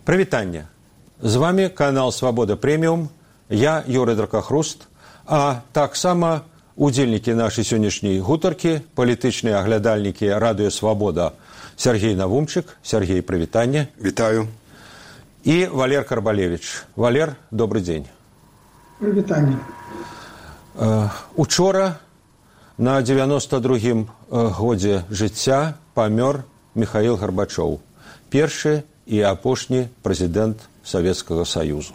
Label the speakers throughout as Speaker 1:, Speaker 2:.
Speaker 1: Прывітанне. З вами канал «Свабода Прэміум». Я Юрый Дракахруст, а таксама удзельнікі нашай сённяшняй гутаркі, палітычныя аглядальнікі радыё «Свабода» Сергей Навумчык. Сергей, прывітанне.
Speaker 2: Вітаю.
Speaker 1: І Валер Карбалевич. Валер, добрый дзень.
Speaker 3: Прывітанне.
Speaker 1: Учора на 92-м годзе жыцця памёр Михаил Горбачёв, першы і апошні прэзідэнт Савецкага Саюзу.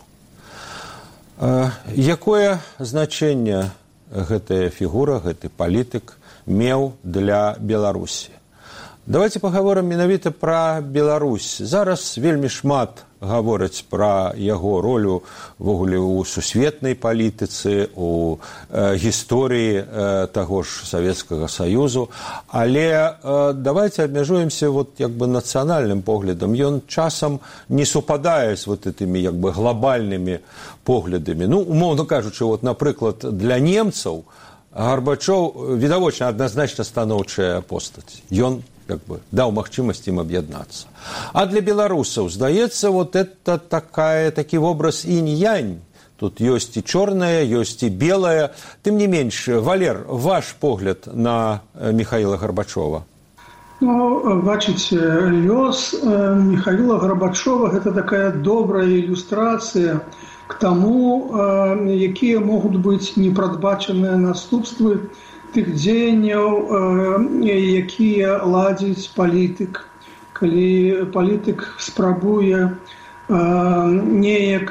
Speaker 1: Якое значэнне гэтая фігура, гэты палітык меў для Беларусі? Давайте паговорым менавіта пра Беларусь. Зараз вельмі шмат гавораць пра яго ролю ввогуле ў сусветнай палітыцы, у гісторыі таго ж Савецкага Саюзу, але давайте абмяжуемся нацыянальным поглядам. Ён часам не супадае з этымі глобальнымі поглядамі. Умоўна кажучы, напрыклад, для немцаў Горбачёв відавочна адназначна станоўчая постаць. Ён даў магчымасць ім аб'яднацца. А для беларусаў, здаецца, это такі вобраз інь-янь. Тут ёсць і чорнае, ёсць і белае. Тым не менш, Валер, ваш погляд на Михаила Горбачёва?
Speaker 3: Бачыце, лёс Михаила Горбачёва – гэта такая добрая ілюстрацыя к таму, якія могуць быць непрадбачаныя наступствы тых дзеянняў, якія ладзіць палітык. Калі палітык спрабуе неяк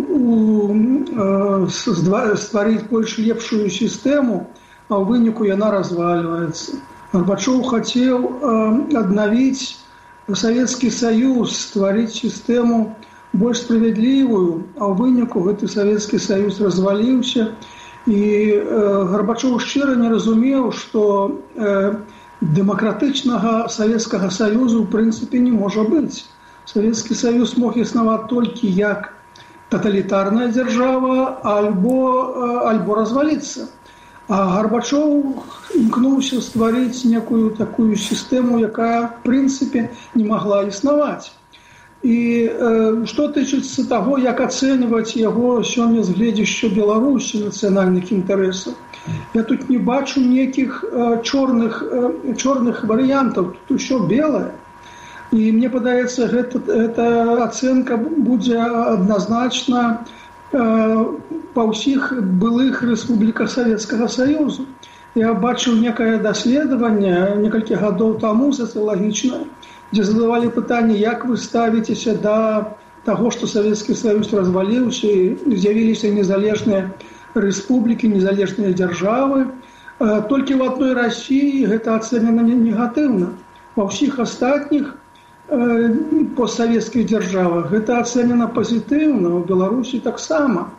Speaker 3: стварыць больш лепшую сістэму, а ў выніку яна развальваецца. Горбачёв хацеў аднавіць Савецкі Саюз, стварыць сістэму больш справядлівую, а ў выніку гэты Савецкі Саюз разваліўся. І Горбачёв шчыра не разумеў, што дэмакратычнага Савецкага Саюзу ў прынцыпе не можа быць. Савецкі Саюз мог існаваць толькі як таталітарная дзяржава альбо разваліцца. А Горбачёв імкнуўся стварыць некую такую сістэму, якая в прынцыпе не магла існаваць. І што тычыцца таго, як ацэньваць яго сёння з гледзяшча Беларусі нацыянальных інтарэсаў, я тут не бачу нейкіх чорных варыянтаў, тут усё белае. І мне падаецца, гэта ацэнка будзе адназначна па ўсіх былых рэспубліках Савецкага Саюзу. Я бачыў некае даследаванне некалькі гадоў таму сацыялагічнае, дзе задавалі пытанне, як вы ставіцеся да таго, што Савецкі Саюз разваліўся і з'явіліся незалежныя рэспублікі, незалежныя дзяржавы. Толькі ў адной Расіі гэта ацэнена негатыўна. Ва ўсіх астатніх постсавецкіх дзяржавах гэта ацэнена пазітыўна, у Беларусі таксама.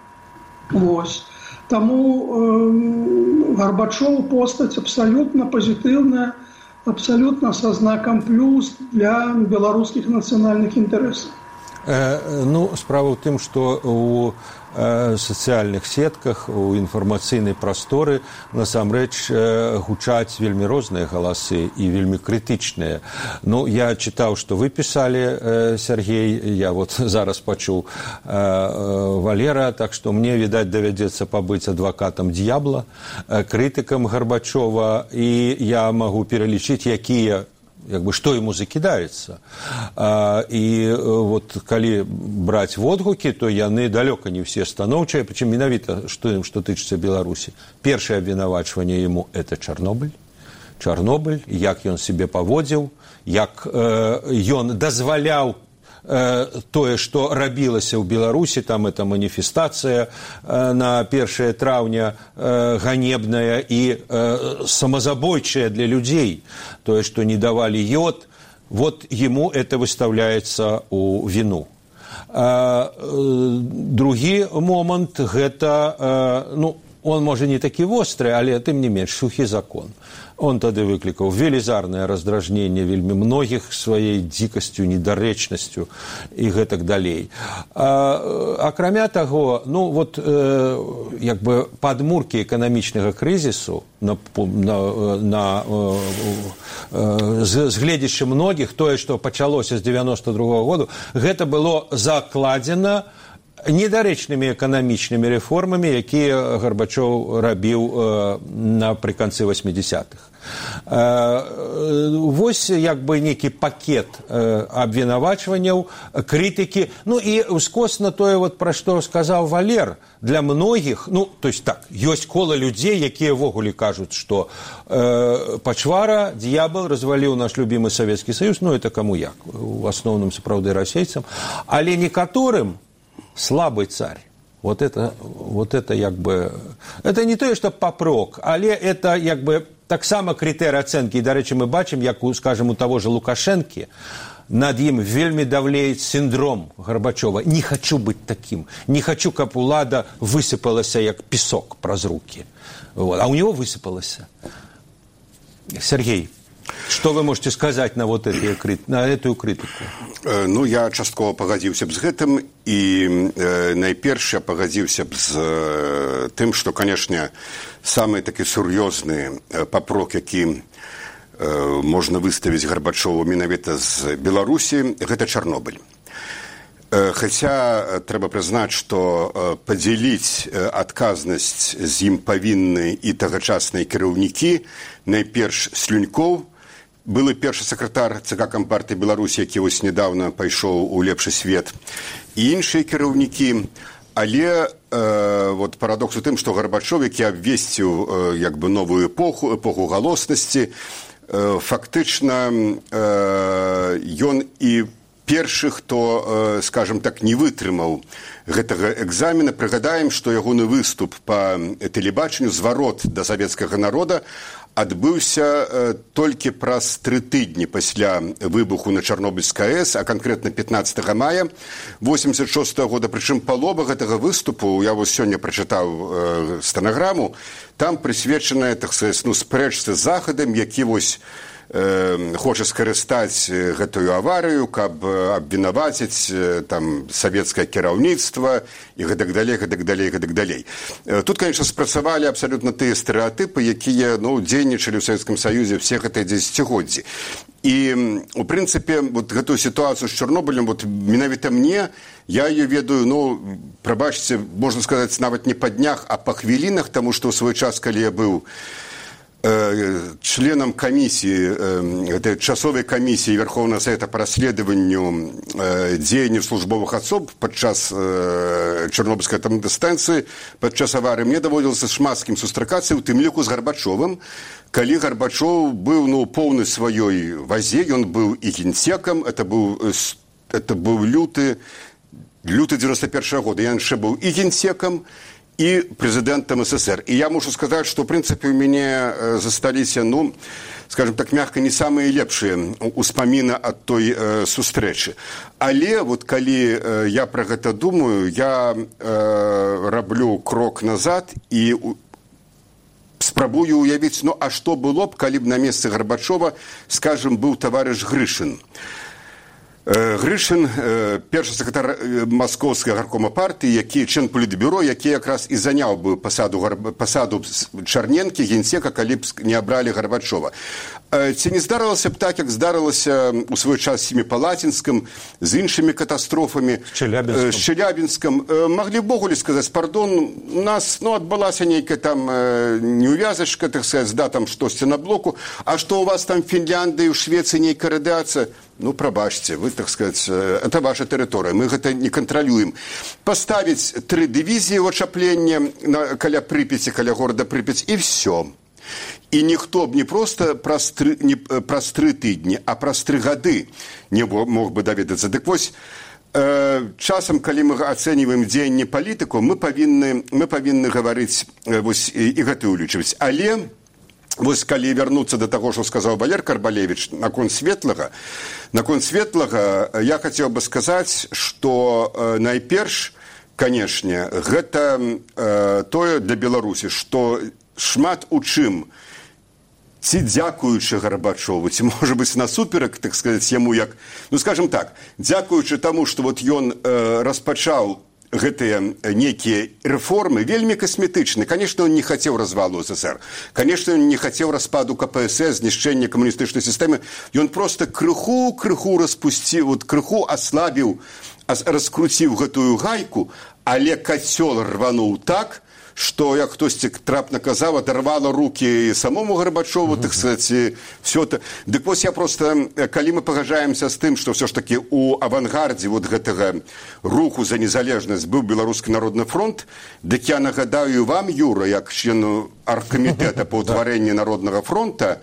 Speaker 3: Таму Горбачёв постаць абсалютна пазітыўная, абсолютно со знаком плюс для беларускіх нацыянальных інтарэсаў.
Speaker 1: Справа ў тым, што у сацыяльных сетках, у інфармацыйнай прасторы насамрэч гучаць вельмі розныя галасы і вельмі крытычныя. Я чытаў, што вы пісалі, Сергей, я зараз пачуў Валера, так што мне, відаць, давядзецца пабыць адвакатам д'ябла, крытыкам Горбачёва, і я магу пералічыць, якія што ему закідаецца. І калі браць водгукі, то яны далёка не ўсе станоўчыя, прычым менавіта, што тычыцца Беларусі. Першае абвінавачванне яму – это Чарнобыль. Чарнобыль, як ён сябе паводзіў, як ён дазваляў тое, што рабілася ў Беларусі, там эта маніфестацыя на 1 траўня ганебная і самазабойчая для людзей, тое, што не давалі ёд, ему это выставляецца ў віну. Другі момант – гэта, он, можа, не такі востры, але тым не менш сухі закон. Он тады выклікаў велізарнае раздражненне вельмі многіх сваёй дзікасцю, недарэчнасцю і гэтак далей. Акрамя таго, ну, вот, як бы падмуркі эканамічнага крызісу з гледзяча многіх, тое, што пачалося з 92-го году, гэта было закладзена недарэчнымі эканамічнымі рэформамі, якія Гарбачоў рабіў напрыканцы 80-х. Вось як бы нейкі пакет абвінавачванняў, крытыкі. Ну і ўскосна тое, вот, пра што сказаў Валер, для многіх, ну, то есть так, ёсць кола людзей, якія ввогуле кажуць, што пачвара, д'ябал разваліў наш любімы Савецкі Саюз, ну, это каму як, у асноўным сапраўды расейцам, але некаторым слабый царь. Вот это як бы... Это не тое, што папрок, але это як бы таксама крытэрый ацэнкі. І, дарэчы, мы бачым, як, скажем, у таго же Лукашэнкі, над ім вельмі давлеет синдром Горбачова. Не хочу быть таким. Не хочу, каб улада высыпалася, як песок праз руки. Вот. А у него высыпалася. Сергей, что вы можете сказать на вот эту критику?
Speaker 2: Ну, я часткова пагадзіўся б з гэтым, і найперш я пагадзіўся б з тым, што, канешне, самы такі сур'ёзны папрок, які можна выставіць Гарбачову менавіта з Беларусі, гэта Чарнобыль. Хаця трэба прызнаць, што падзяліць адказнасць з ім павінны і тагачасныя кіраўнікі, найперш Слюнькоў, былы першы сакратар ЦК Кампартыі Беларусі, які вось нядаўна пайшоў у лепшы свет, і іншыя кіраўнікі. Але вот парадокс у тым, што Гарбачов, які абвесціў як бы новую эпоху галоснасці, фактычна ён і першы, хто, скажем так, не вытрымаў гэтага экзамена. Прыгадаем, што ягоны выступ па тэлебачанню, зварот да савецкага народа, адбыўся толькі праз 3 тыдні пасля выбуху на Чарнобыльскай АЭС, а канкрэтна 15 мая 86 года. Прычым палова гэтага выступу, я вось сёння прачытаў стэнаграму, там прысвечаная, так сказаць, спрэчцы з Захадам, які вось хоча скарыстаць гэтую аварыю, каб абвінаваціць там савецкае кіраўніцтва і гэтак далей. Тут, конечно, спрацавалі абсалютна тыя стэрэатыпы, якія дзейнічалі ў Савецкім Саюзе все гэтыя дзесяцігоддзі. І, у прынцыпе, вот гэтую сітуацыю з Чарнобылем, вот менавіта мне, я ее ведаю, прабачце, можна сказаць, нават не па днях, а па хвілінах, таму што ў свой час, калі я быў членам камісіі, этой часовай камісіі Верховного Совета по расследованию дзеянняў службовых асоб падчас Чарнобыльскай атамнай станцыі, падчас аварыі, мне даводзілася шмат з кім сустракацца, у тым ліку з Гарбачовым, калі Гарбачов быў поўны сваёй вазе, ён быў і генсекам, это быў люты 91 года, я яшчэ быў і генсекам, и президентом СССР. И я могу сказать, что, в принципе, у меня застались, скажем так, мягко, не самые лепшие успомины от той сустрэчы. Але, вот, коли я про это думаю, я раблю крок назад и спрабую уявить, а что было бы, коли бы на месте Горбачова, скажем, был товарищ Гришин. Гришин, першы сакратар Маскоўскага гаркома партыі, які член палітбюро, які якраз і заняў бы пасаду Чарненкі, генсека, калі б не абралі Гарбачова. Ці не здарылася б так, як здарылася у свой час з Семіпалатінскім, з іншымі катастрофамі, з Челябінскім. Маглі б Богулі сказаць, пардон, у нас адбылася нейкая там неувязачка, так сказаць, там штосьці на блоку, а што у вас там в Фінляндыі, у Швецыі нейкая радыацыя? Прабачце, вы, так сказать, это ваша тэрыторыя, мы гэта не кантралюем. Паставіць 3 дывізіі ў ачаплення каля Прыпяці, каля горада Прыпяць, і все. І ніхто б не проста праз 3 тыдні, а праз 3 гады не мог бы даведацца. Дык вось, часам, калі мы ацэньваем дзеянне палітыкаў, мы павінны гаварыць і гэта ўлічваць. Але вось калі вярнуцца да таго, што сказаў Валер Карбалевіч наконт светлага, я хацеў бы сказаць, што найперш, канешне, гэта тое для Беларусі, што шмат у чым ці дзякуючы Гарбачову, ці, можа быць, насуперак, так сказаць, яму як... Ну, скажем так, дзякуючы таму, што вот ён распачаў гэтыя некія рэформы вельмі касметычны. Конечно, он не хацеў развалу СССР. Конечно, он не хацеў распаду КПСС, знішчэння камуністычнай сістэмы. Ён проста крыху распусціў, вот крыху аслабіў, раскруціў гэтую гайку, але кацёл рвануў так, што, як хтосьці трапна казаў, адарвала рукі самому Гарбачову, так сказаць, все это. Дык вось я просто, калі мы пагаджаемся з тым, што все ж таки у авангардзе вот гэтага руху за незалежнасць быў Беларускі народны фронт, дык я нагадаю вам, Юра, як члену аргкамітэта па ўтварэнні Народнага фронта,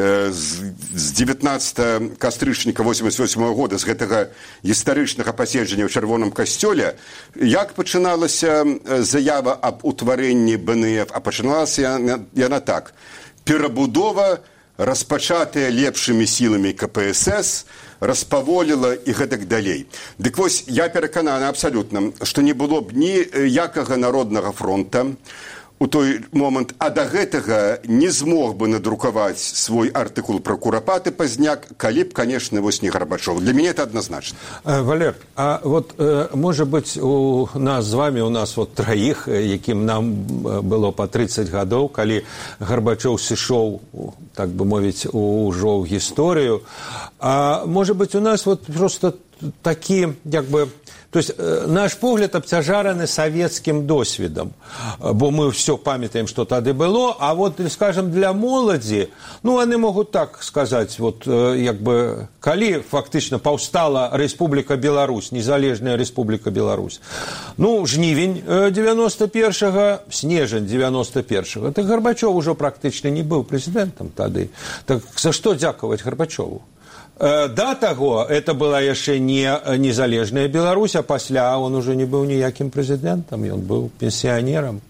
Speaker 2: з 19 кастрычніка 88 года, з гэтага гістарычнага паседжання ў Чырвоным касцёле, як пачыналася заява аб утварэнні БНФ, а пачыналася яна так: перабудова, распачатая лепшымі сіламі КПСС, распаволіла і гэтак далей. Дык вось я перакананы абсалютна, што не было б ніякага Народнага фронта у той момант, а да гэтага не змог бы надрукаваць свой артыкул пра Курапаты Пазняк, калі б, конечно, вось не Гарбачов. Для мяне это адназначна.
Speaker 1: Валер, а вот, можа быць, у нас з вами, у нас вот траіх, якім нам было по 30 гадоў, калі Гарбачоў сышоў, так бы мовіць, ужо ў гісторыю, а можа быць, у нас вот просто такі, як бы, то есть наш погляд абцяжараны савецкім досведам, бо мы все памятаем, что тады было, а вот, скажем, для моладзі, ну, они могут так сказать, вот, як бы, калі фактычна паўстала Рэспубліка Беларусь, незалежная Рэспубліка Беларусь, ну, жнівень 91-го, снежань 91-го, так Гарбачов ужо практычна не быў прэзідэнтам тады. Так за што дзякаваць Гарбачову? Да таго, это была яшчэ не незалежная Беларусь, а пасля он уже не быў ніякім прэзідэнтам, ён быў пенсіянерам.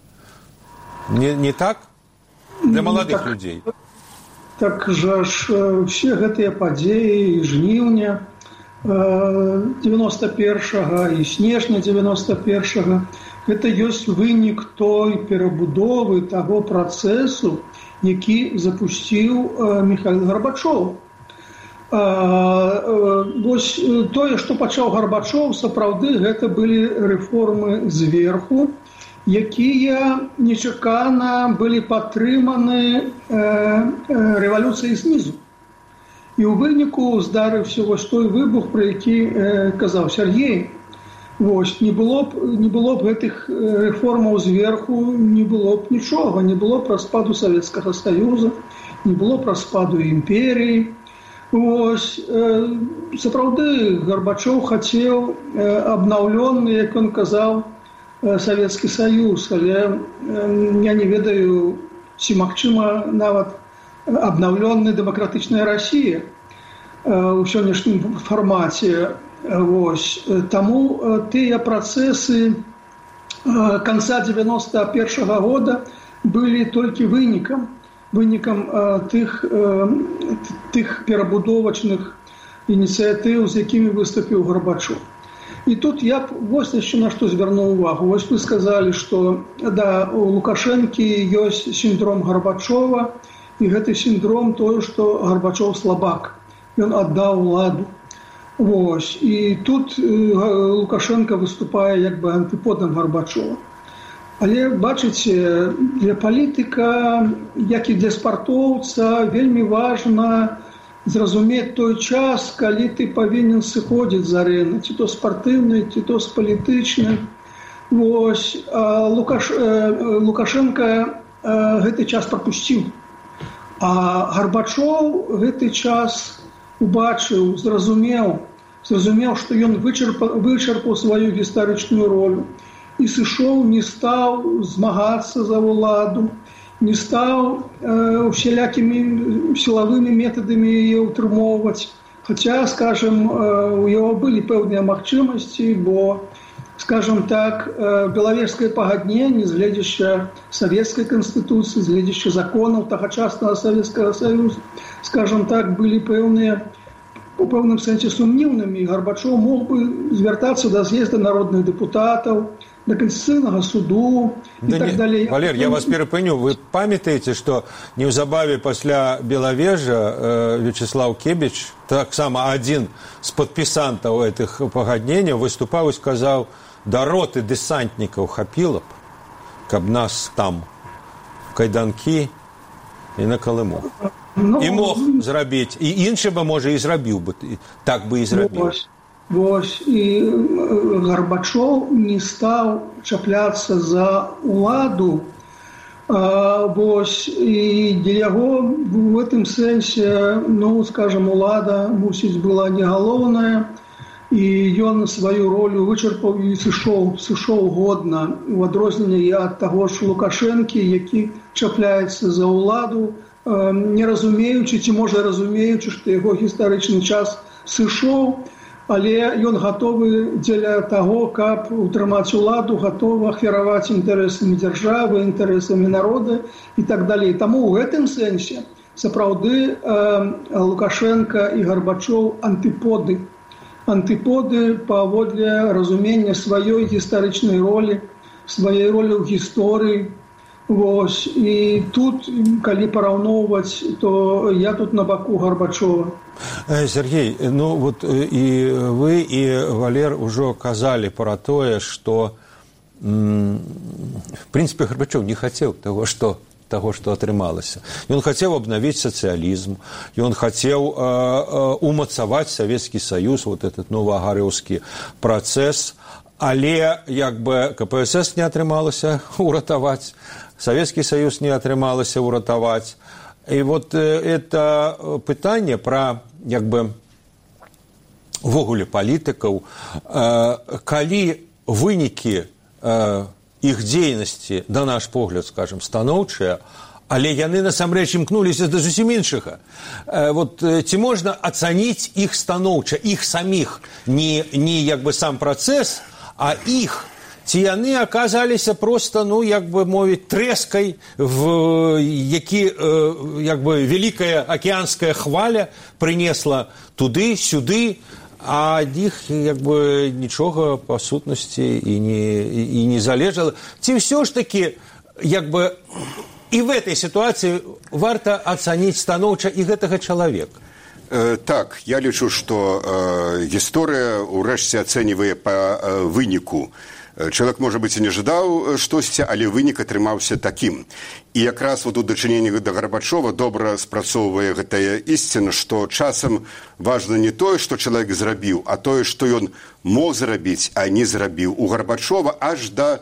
Speaker 1: Не так? Для маладых людзей.
Speaker 3: Так жа ж все гэтыя падзеі жніўня 91-го і снежня 91-го, гэта ёсць вынік той перабудовы таго працэсу, які запусціў Міхаіл Гарбачоў. Вось тое, што пачаў Гарбачоў, сапраўды гэта былі рэформы зверху, якія нечакана былі падтрыманы рэвалюцыяй знізу. І ў выніку здарыўся вось той выбух, пра які казаў Сергей. Вось, не было б гэтых рэформаў зверху, не было б нічога, не было б распаду Савецкага Саюза, не было б распаду імперіі. Вось, сапраўды, Гарбачоў хацеў абнаўлённы, як ён казаў, Савецкі Саюз, але я не ведаю, ці магчыма нават абнаўлённая дэмакратычная Расія ў сённяшнім фармаце. Вось, таму тыя працэсы канца 91-го года былі толькі вынікам тых перабудовачных ініцыятыў, з якімі выступіў Гарбачоў. І тут я вось яшчэ на што звярнуў увагу. Вось вы сказалі, што да, у Лукашэнкі ёсць сіндром Гарбачова, і гэты сіндром тое, што Гарбачоў слабак. Ён аддаў уладу. Вось. І тут Лукашенко выступае як бы антыподам Гарбачова. Але, бачыце, для палітыка, як і для спартоўца, вельмі важна зразумець той час, калі ты павінен сыходзіць з арэны, ці то спартыўнай, ці то з палітычнай. Вось. Лукашенко гэты час прапусціў. А Гарбачоў гэты час убачыў, зразумеў, што ён вычарпаў сваю гістарычную ролю. І сышоў, не стаў змагацца за ўладу, не стаў усялякімі сілавымі метадамі яе ўтрымоўваць. Хаця, скажем, у яго былі пэўныя магчымасці, бо, скажем так, Белавежскае пагадненне, з гледзяшча савецкай канстытуцыі, з гледзяшча законаў тагачаснага Савецкага Саюза, скажем так, былі пэўныя у пэўным сэнсе сумнівнымі. Гарбачоў мог бы звяртацца да з'езда народных дэпутатаў, до Конституционного суду и так далее.
Speaker 1: Валер, я вас перепыню. Вы памятаете, что неўзабаве пасля Белавежа Вячеслав Кебіч, таксама один з падпісантаў этих пагадненняў, выступаў і сказаў: да роты дэсантнікаў хапіла б, каб нас там кайданкі і на Колыму. І мог зрабіць, і іншы бы, можа, і зрабіў бы, так бы і зрабіў.
Speaker 3: Вось, і Горбачов не стаў чапляцца за уладу, вось, і для яго в гэтым сэнсе, ну, скажем, улада, мусіць, была не галоўная, і ён сваю ролю вычарпаў і сышоў годна, у адрозненні ад таго ж Лукашэнкі, які чапляецца за уладу, не разумеючы, ці можа разумеючы, што яго гістарычны час сышоў, але ён гатовы дзеля таго, каб утрымаць уладу, гатовы ахвяраваць інтарэсамі дзяржавы, інтарэсамі народа і так далей. Таму ў гэтым сэнсе сапраўды Лукашенко і Горбачов антыподы паводле разумення сваёй гістарычнай ролі, сваёй ролі ў гісторыі. Вось, і тут, калі параўноўваць, то я тут на баку Горбачова.
Speaker 1: Сергей, ну вот и вы, и Валер уже казали про тое, что в принципе Горбачов не хотел того, что атрымалася. Ён хацеў обновить социализм, ён хацеў умацаваць Советский Союз, вот этот новоагарёўскі процесс, але як бы КПСС не атрымалася уратаваць, Советский Союз не атрымалася уратаваць. И вот это пытанне про як бы увогуле палітыкаў, калі вынікі іх дзейнасці, на наш погляд, скажем, станоўчыя, але яны насамрэч імкнуліся да зусім іншага. Вот ці можна ацаніць іх станоўча, іх саміх, не як бы сам працэс, а іх, ці яны аказаліся проста, ну, як бы мовіць, трэскай, які, як бы, вялікая акіянская хваля прынесла туды, сюды, а ад іх, як бы, нічога па сутнасці і не залежала. Ці ўсё ж такі, як бы, і в этой ситуації варта ацаніць станоўча і гэтага чалавека?
Speaker 2: Так, я лічу, што гісторыя ўрэшце ацэньвае па выніку. Чалавек, можа быць, і не жадаў штосьці, але вынік атрымаўся такім. І якраз вот у дачыненні да Горбачова добра спрацоўвае гэтая ісціна, што часам важна не тое, што чалавек зрабіў, а тое, што ён мог зрабіць, а не зрабіў. У Горбачова аж да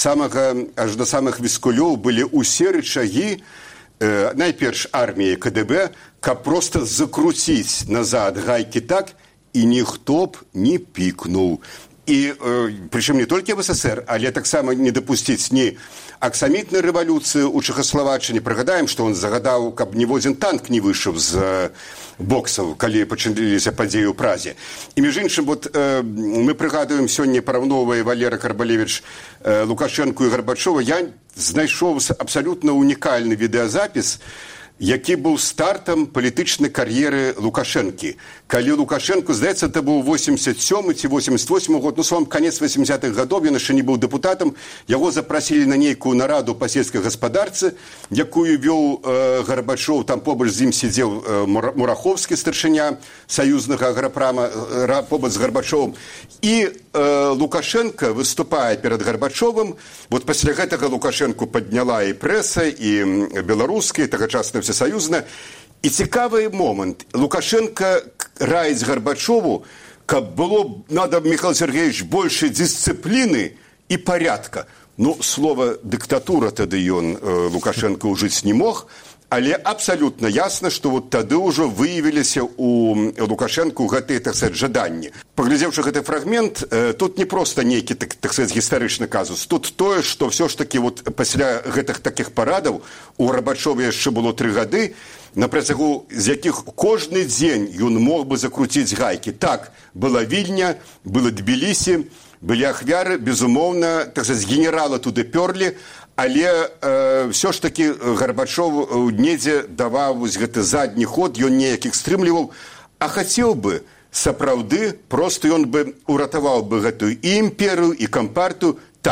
Speaker 2: самых віскулёў былі ўсе рычагі, найперш арміі КДБ, каб проста закруціць назад гайкі так, і ніхто б не пікнуў. І, прычым не толькі в СССР, але таксама не дапусціць ні аксамітнай рэвалюцыі ў Чэхаславаччыне. Прыгадаем, што он загадаў, каб ніводзін танк не выйшаў з боксаў, калі пачаліся падзеі ў Празе. І, між іншым, вот, мы прыгадуем сёння, параўноўвае Валера Карбалевіч Лукашэнку і Горбачова, я знайшоў абсалютна унікальны відэазапіс, які быў стартам палітычнай кар'еры Лукашэнкі. Калі Лукашэнку, здаецца, это быў 87 ці 88 год, ну, словом, канец 80-х гадоў, ён яшчэ не быў дэпутатам, яго запрасілі на нейкую нараду па сельскай гаспадарцы, якую вёў Горбачов, там побач з ім сидзеў Мураховскі, старшыня саюзнага аграпрама, побач з Горбачовым. І Лукашенко выступае перад Горбачовым. Вот пасля гэтага Лукашэнку падняла і прэса, і беларуская, і тагачасная всесаюзная. І цікавы момант. Лукашенко раіць Горбачову, каб было, надо, Михаил Сергеевич, больше дисциплины и порядка. Ну, слово «диктатура» тады ён, Лукашенко, ужыць не мог, але абсолютно ясно, что вот тады ўжо выявіліся у Лукашэнку гэтыя, так сказать, жаданні. Паглядзеўшы гэты фрагмент, тут не просто нейкі, так сказать, гістарычны казус. Тут тое, што ўсё ж таки вот пасля гэтых такіх парадаў у Горбачова яшчэ было 3 гады, на працягу з якіх кожны дзень ён мог бы закруціць гайкі. Так, была Вільня, было Тбілісі, былі ахвяры, безумоўна, так сказать, генерала туды пёрлі, але ўсё ж такі Горбачов недзе даваў гэты задні ход, ён неякіх стрымліваў, а хацеў бы сапраўды, проста ён бы уратаваў бы гэтую і імперыю, і кампартыю, так,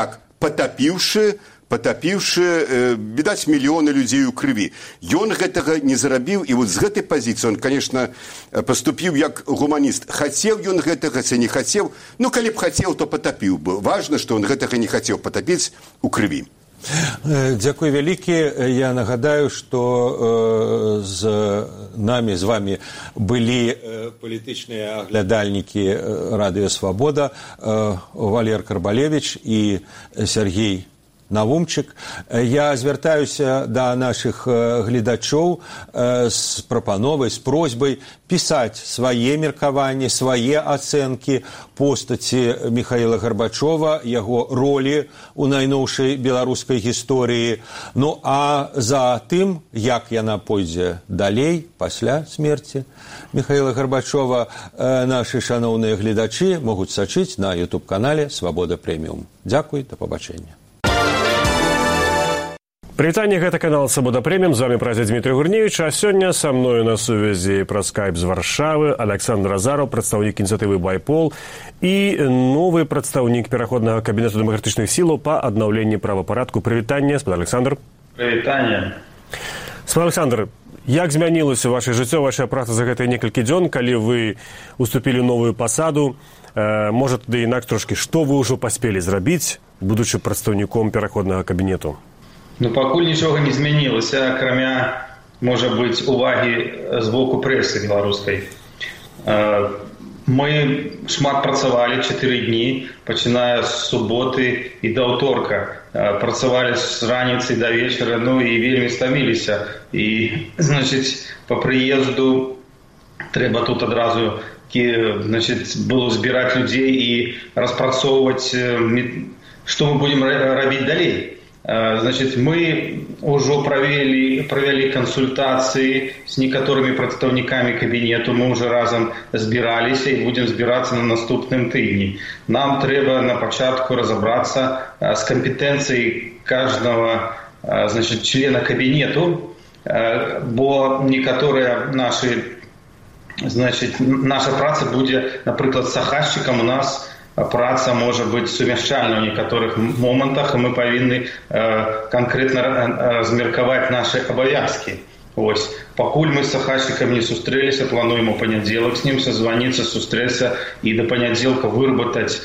Speaker 2: патапіўшы, відаць, мільёны людзей у крыві. Ён гэтага не зарабіў, і вот з гэтай пазіцыі он, конечно, паступіў як гуманіст. Хацеў ён гэтага, ці не хацеў. Ну, калі б хацеў, то патапіў бы. Важна, што он гэтага не хацеў патапіць у крыві.
Speaker 1: Дзякуй вялікі. Я нагадаю, што з намі, з вамі былі палітычныя аглядальнікі Радыё Свабода Валер Карбалевіч і Сергей Навумчык. Я звяртаюся да нашых гледачоў з прапановай, з просьбай пісаць свае меркаванні, свае ацэнкі постаці Міхаіла Гарбачова, яго ролі ў найноўшай беларускай гісторыі. Ну, а за тым, як яна пойдзе далей, пасля смерці Міхаіла Гарбачова, нашы шаноўныя гледачы могуць сачыць на YouTube-канале «Свабода Прэміум». Дзякуй, да пабачэння.
Speaker 4: Прывітанне, гэта канал «Свабода Прэміум», з вами прадзед Дмітрый Гурневіч, а сёння са мною на сувязі праз скайп з Варшавы Александр Азаров, прадстаўнік ініцыятывы «Байпол» і новы прадстаўнік пераходнага кабінету дэмакратычных сілаў па аднаўленні правапарадку. Прывітанне, спадар Александр.
Speaker 5: Прывітанне.
Speaker 4: Спадар Александр, як змянілася ваша жыццё, ваша праца за гэтыя некалькі дзён, калі вы уступілі новую пасаду? Можа, тады інакш трошкі, што вы ўжо паспелі зрабіць, будучы прадстаўніком пераходнага кабінету?
Speaker 5: Ну, пакуль нічога не змянілася, акрамя, можа быць, увагі з боку прэсы беларускай. Мы шмат працавалі 4 дні, пачиная з суботы і да ўторка. Працавалі з раніцы да вечара, ну і вельмі стаміліся. І, значыць, па прыезду трэба тут адразу, значыць, было збіраць людзей і распрацоўваць, што мы будзем рабіць далей. Значит, мы уже провели консультации с некоторыми представниками кабинету, мы уже разом збирались и будем збираться на наступным тыдні. Нам треба на початку разобраться с компетенцией каждого, значит, члена кабинету, бо некоторые наши, значит, наша праца будет, например, с ахасчиком у нас праца можа быць сумяшчальна ў некаторых момантах, і мы павінны канкрэтна размеркаваць нашы абавязкі. Ось. Пакуль мы з сахасчыкам не сустрэліся, плануем у панядзелак з ним созваніцца, сустрэцца і да панядзелка выработаць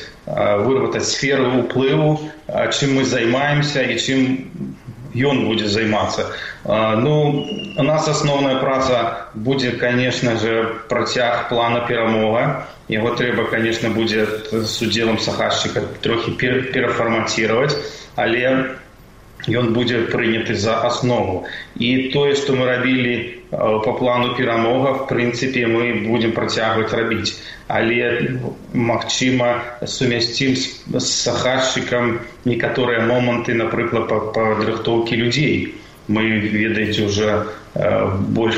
Speaker 5: сферу ўплыву, чым мы займаемся і чым ён будзе займацца. Ну, у нас асноўная праца будзе, конечно же, працяг плана перамога. Яго трэба, конечно, будзе з удзелам сахасчыка трохі перафармаціраваць, але ён будзе прыняты за аснову. І тое, што мы рабілі па плану перамога, в прынцыпе, мы будзем працягваць рабіць. Але, магчыма, сумясцім з сахасчыкам некаторыя моманты, напрыклад, па падрыхтоўкі людзей. Мы, ведаеце, уже больш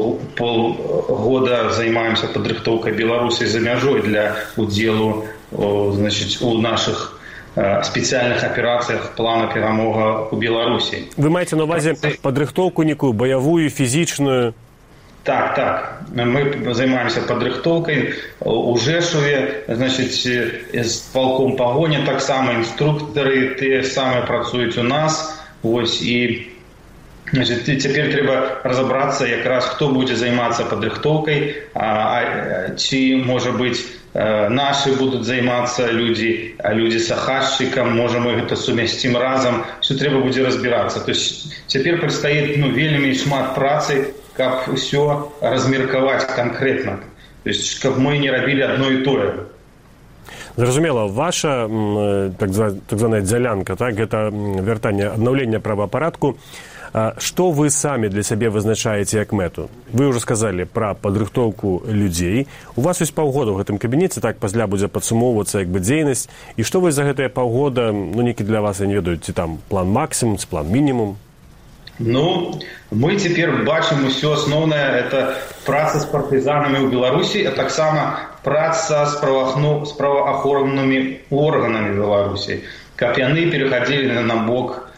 Speaker 5: полгода займаемся падрыхтоўкай беларусай за мяжой для удзелу, значит, у наших спецыяльных аперацыях плана перамога у Беларусі.
Speaker 4: Вы маеце на увазе падрыхтоўку некую баявую, фізічную?
Speaker 5: Так. Мы займаемся падрыхтоўкай у Жэшуве, значит, з палком пагоня таксама інструктары тыя самыя працуюць у нас. Вось, і значит, цяпер трэба разабрацца якраз, хто будзе займацца падрыхтоўкай, ці, можа быць, нашы будуць займацца людзі, а людзі з ахасчыкам, можа, мы гэта сумясцім разам, все трэба будзе разбірацца. То есть цяпер прадстаіць вельмі шмат працы, каб усё размеркаваць канкрэтна. То есть, каб мы не рабілі адно і тое.
Speaker 4: Зразумела, ваша так званая дзялянка, так, гэта вяртанне, аднаўленне правапарадку. Што вы самі для сябе вызначаеце як мэту? Вы ўжо сказалі пра падрыхтоўку людзей. У вас ёсць паўгода ў гэтым кабінеце, так пасля будзе падсумоўвацца як бы дзейнасць. І што вы за гэтыя паўгода, некі для вас, я не ведаю, ці там план максімум, ці план мінімум?
Speaker 5: Ну, мы цяпер бачым усё асноўнае, это праца з партызанамі ў Беларусі, а таксама праца з праваахоўнымі органамі Беларусі, каб яны перахадзілі на бок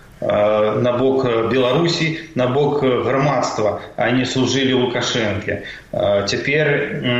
Speaker 5: Беларусі, на бок грамадства, а не служылі Лукашэнке. Цяпер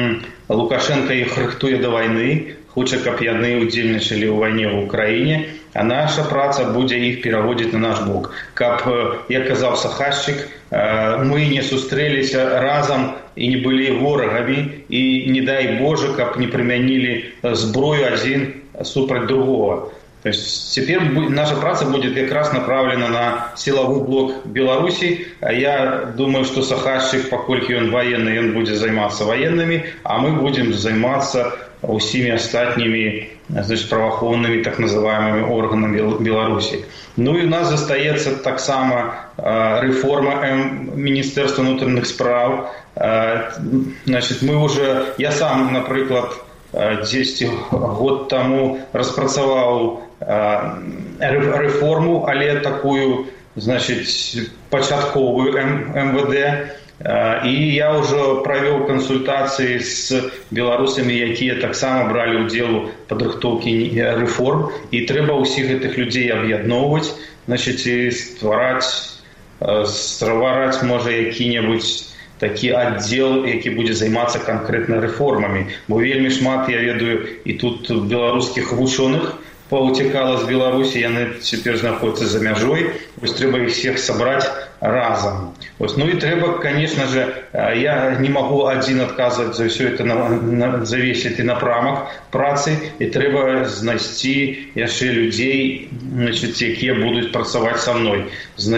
Speaker 5: Лукашенко іх рыхтуе да вайны, хоча, каб яны ўдзельнічалі ў вайне ў Украіне, а наша праца будзе іх пераводзіць на наш бок. Каб, як казаў Сахашчык, мы не сустрэліся разам і не былі ворагамі, і не дай Боже, каб не прымянілі зброю адзін супраць другого. То есть теперь наша праца будет как раз направлена на силовой блок Беларуси. Я думаю, что Сахашчык, покольки он военный, он будет заниматься военными, а мы будем заниматься усими остатними, значит, правоохранными так называемыми органами Беларуси. Ну и у нас остается так само реформа Министерства внутренних справ. Значит, мы уже, я сам, например, 10 год тому распрацаваў реформу, але такую, значит, пачатковую МВД. І я ўжо правёў кансультацыі з беларусамі, якія таксама бралі ўдзел у падрыхтоўкі рэформ, і трэба ўсіх гэтых людзей аб'ядноўваць, значит, і ствараць можа які-небудзь такі аддзел, які будзе займацца канкрэтна рэформамі. Бо вельмі шмат, я ведаю, і тут беларускіх вучоных паўцякала з Беларусі, яны цяпер знаходзяцца за мяжой. Вось трэба іх всех сабраць разом. Ну и трэба, конечно же, я не могу один отказывать за все это, за весь этот напрамок працы, и трэба знайсці яшчэ людей, значит, якія будут працаваць со мной.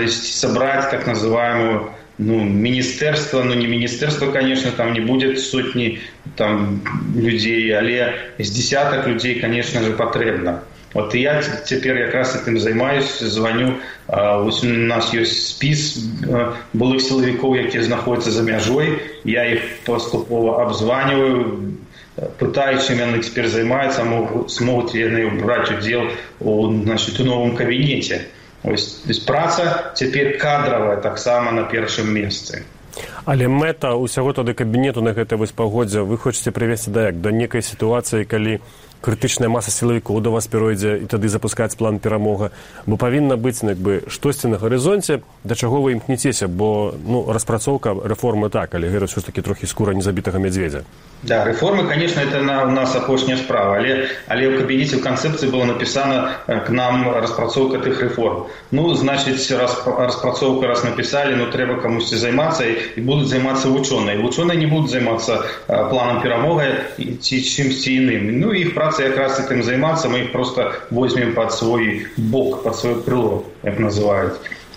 Speaker 5: Собрать так называемую министерство, не министерство, конечно, там не будет сотни там людей, але с десяток людей, конечно же, потребно. Вот и я теперь как раз этим займаюсь, звоню. У нас есть спис былых силовиков, які знаходяцца за мяжой. Я их поступово обзваниваю, пытаюсь, чем они теперь занимаются, смогут ли они брать удел у новом кабинете. То есть праца теперь кадровая, так само на первом месте.
Speaker 4: Але мэта ўсяго тады кабінету на гэта вось пагоддзя вы хочаце прывесці да некай сітуацыі, калі крытычная маса сілавікоў да вас перайдзе і тады запускаць план перамога, бо павінна быць штосьці на гарызонце, да чаго вы імкнецеся, бо распрацоўка рэформы так, але гэта ўсё ж такі трохі скура незабітага мядзведзя.
Speaker 5: Да, реформы, конечно, это у нас апошняя справа, але в кабинете в концепции было написано к нам распрацоўка тых реформ. Значит, распрацоўка раз написали, но трэба камусь займаться, и будут заниматься ученые. Ученые не будут заниматься планом перамога ці чимсь иным. Их праца как раз этим заниматься, мы их просто возьмем под свой бок, под свое крыло, как называют.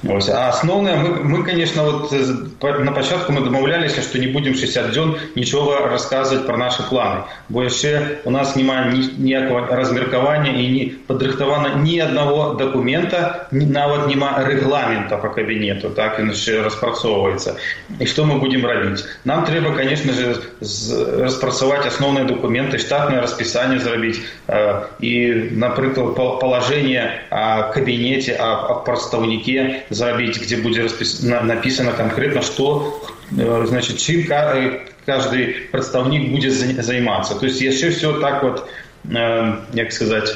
Speaker 5: А основное, мы, конечно, вот на початку мы домовлялись, что не будем 60 дзён ничего рассказывать про наши планы. Бо яшчэ у нас немає ніякого размеркавання і не падрыхтавана ні одного документа, нават нема регламента по кабинету, так и яшчэ распрацоўваецца. И что мы будем робить? Нам треба, конечно же, распрацаваць основные документы, штатное расписание зрабіць и, например, положение о кабинете, о представнике зрабіць, где будет написано конкретно, что, значит, чем каждый представник будет заниматься. То есть еще все так вот, как сказать,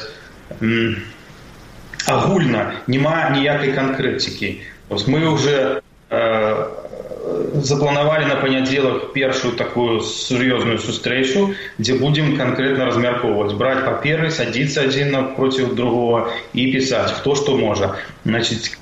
Speaker 5: агульно, нема ніякой конкретики. То есть мы уже запланировали на понедельник первую такую серьезную встречу, где будем конкретно размерковывать, брать паперы, садиться один напротив другого и писать, кто что может. Значит,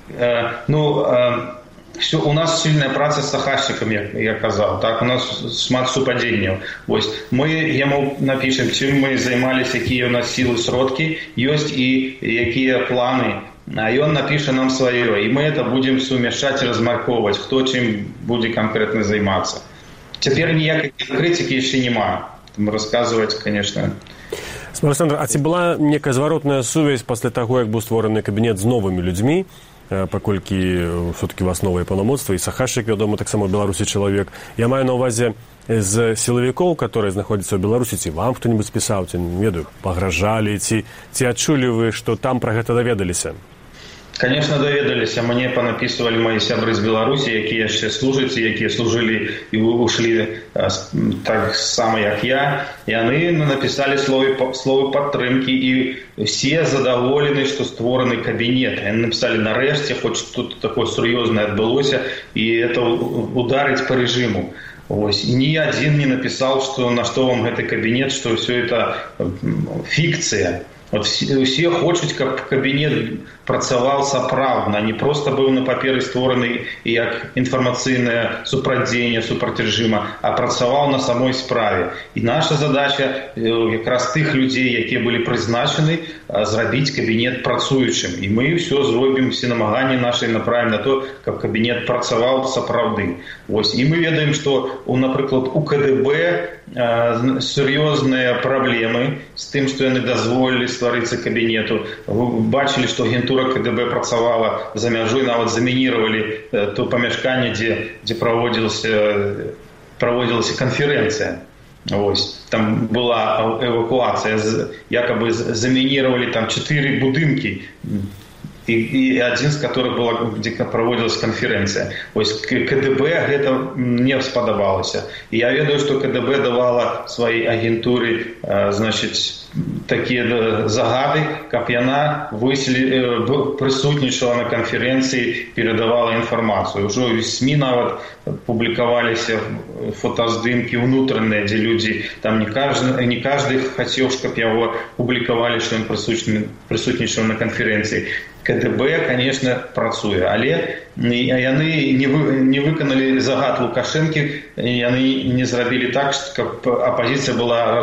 Speaker 5: все, у нас сильная праца з Сахашчыком, я казав. Так, у нас шмат супадзенняў. Ось, мы яму напишем, чым мы займаліся, якія у нас сілы, сродкі ёсць і якія планы. А ён напіша нам сваё, і мы это будем сумяшчаць і размарковваць, хто чым будзе канкрэтна займацца. Цяпер ніякай крытыкі яшчэ няма. Расказваць, конечно.
Speaker 4: Александр, а ці была некая зваротная сувязь пасля таго, як быў створаны кабінет з новымі людзьмі, паколькі все-таки у вас новае паўнамоцтва, і Сахашчык, вядома, таксама ў Беларусі чалавек. Я маю на ўвазе з сілавікоў, которые знаходзяцца ў Беларусі, ці вам хто-небудзь пісаў, ці, не ведаю, пагражалі, ці адчулі вы, што там пра гэта даведаліся?
Speaker 5: Конечно, даведаліся. Мне панапісвалі мои сябры з Беларусі, якія яшчэ служаць, якія служылі і ушлі так само, як я. Яны написали словы падтрымкі, і все задаволены, што створаны кабінет. Яны написали, нарэшце, хоць тут такое сур'ёзнае адбылося, і это ударыць по режиму. Ось. Ні адзін не написал, что на што вам гэты кабінет, што все это фікцыя. Вот все хочуць, каб кабінет працаваў сапраўдна, не просто быў на паперы створаны як інфармацыйнае супрацьдзеянне супраць рэжыма, а працаваў на самой справе. І наша задача якраз тых людзей, якія былі прызначаны, зрабіць кабінет працуючым. І мы ўсё зробім, все намаганні наши направім на то, каб кабінет працаваў сапраўды. Вось. І мы ведаем, што, напрыклад, у КДБ сур'ёзныя праблемы з тым, што яны дазволілі стварыцца кабінету. Вы бачылі, што агентура КДБ працавала за мяжой, нават замінировали то памяшканне, дзе праводзілася канферэнцыя. Ось. Там была эвакуацыя, якобы замінировали там 4 будынкі, и один з которых была, где проводилась конференция. Ось КДБ гэта не спадабалася. И я ведаю, что КДБ давала своей агентуре, значит, такие загады, каб яна присутнічала на конференции, передавала информацию. Уже в СМИ нават публиковались фотоздымки внутренние, где люди, там не каждый хотел, чтобы его публиковали, что он присутнічал на конференции. КДБ, конечно, працуе, але яны не выканалі загад Лукашэнкі, яны не зрабілі так, каб апозіцыя была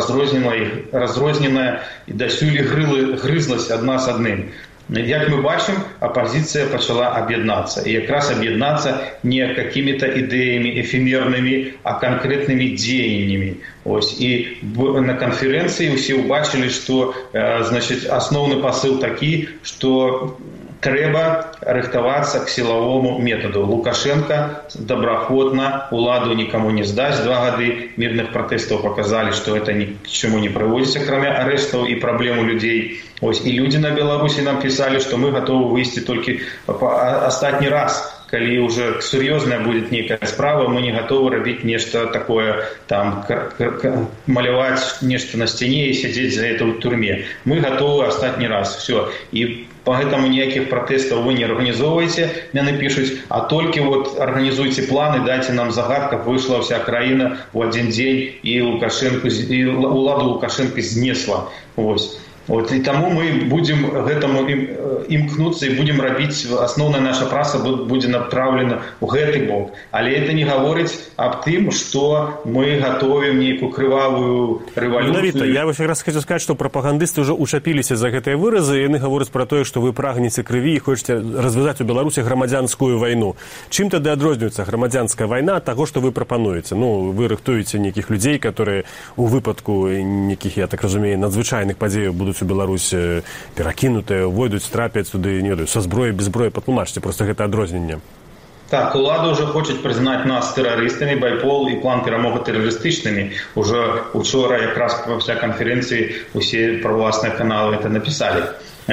Speaker 5: разрозненая і дасюль грызлась адна з адным. Як мы бачым, апозіцыя пачала аб'яднацца. І якраз аб'яднацца не какими-то ідэямі эфемернымі, а конкретнымі дзеяннямі. Ось. І на канферэнцыі ўсе ўбачылі, што, значит, асноўны пасыл такі, што трэба рыхтавацца к сілавому методу. Лукашенко добраахвотна уладу никому не сдать. 2 гады мирных протестов показали, что это ни к чему не приводится, кроме арестов и проблем у людей. Ось. И люди на Беларуси нам писали, что мы готовы выйти только остатний раз, коли уже серьезная будет некая справа, мы не готовы робить нечто такое, там, малевать нечто на стене и сидеть за это в тюрьме. Мы готовы остатний раз. Все. И поэтому никаких протестов вы не организовываете, мне напишут, а только вот организуйте планы, дайте нам загад, как вышла вся краина в один день и уладу Лукашенко знесла. Вот. Вот, и тому мы будем гэтаму імкнуцца і будем рабіць, асноўная наша праца будзе направлена ў гэты бок. Але это не гаворыць аб тым, што мы готовим нейкую крывавую рэвалюцыю.
Speaker 4: Навіта, я вось якраз хочу сказаць, што прапагандысты ўжо учапіліся за гэтыя выразы, і яны гавораць пра тое, што вы прагнеце крыві і хочаце развязаць у Беларусі грамадзянскую вайну. Чым тады адрозніваецца грамадзянская вайна ад таго, што вы прапануеце? Ну, вы рыхтуеце нейкіх людзей, которые у выпадку нейкіх, я так разумею, надзвычайных падзеяў будуць у Беларусь перакінутыя, войдуць, трапяць туды, не ведаю, са зброяй, без зброі. Патлумачце просто гэта адрозненне.
Speaker 5: Так, улада уже хочет признать нас террористами, байпол и план перемога террористичными. Уже учора якраз во вся конференции все провластные каналы это написали.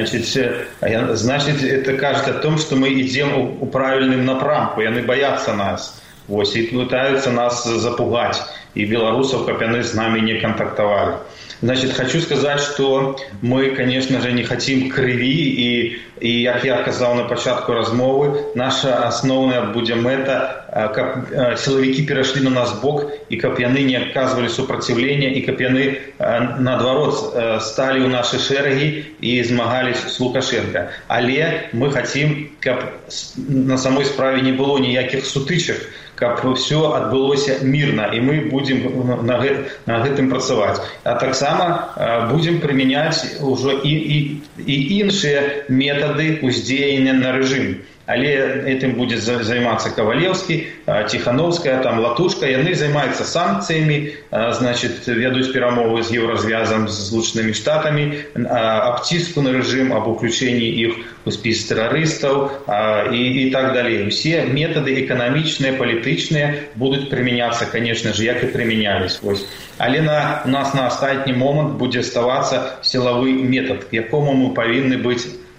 Speaker 5: Значит, это кажется о том, что мы идем у правильным напрамку, и они боятся нас. Вот, и пытаются нас запугать. И белорусов, как они с нами не контактовали. Значит, хочу сказать, что мы, конечно же, не хотим крови, и как я сказал на початку размовы, наша основная будет мета, как силовики перешли на нас бок, и как яны не оказывали сопротивления, и как яны, наоборот, стали у нашей шереги и змагались с Лукашенко. Але мы хотим, как на самой справе не было никаких сутычек, каб все адбылося мирно, и мы будем на гэтым працаваць. А таксама будем применять уже и іншыя методы уздзеяння на режим. Але этим будет заниматься Ковалевский, Тихановская, там Латушка. Яны займаюцца санкциями, значит, ведуць перамовы з Еўразвязам, з Злучанымі Штатамі, аб ціску на режим, об уключении их в спіс террористов и так далее. Все методы экономичные, политичные будут применяться, конечно же, як и применялись. Але у нас на астатні момент будет оставаться силовой метод, к якому мы повинны быть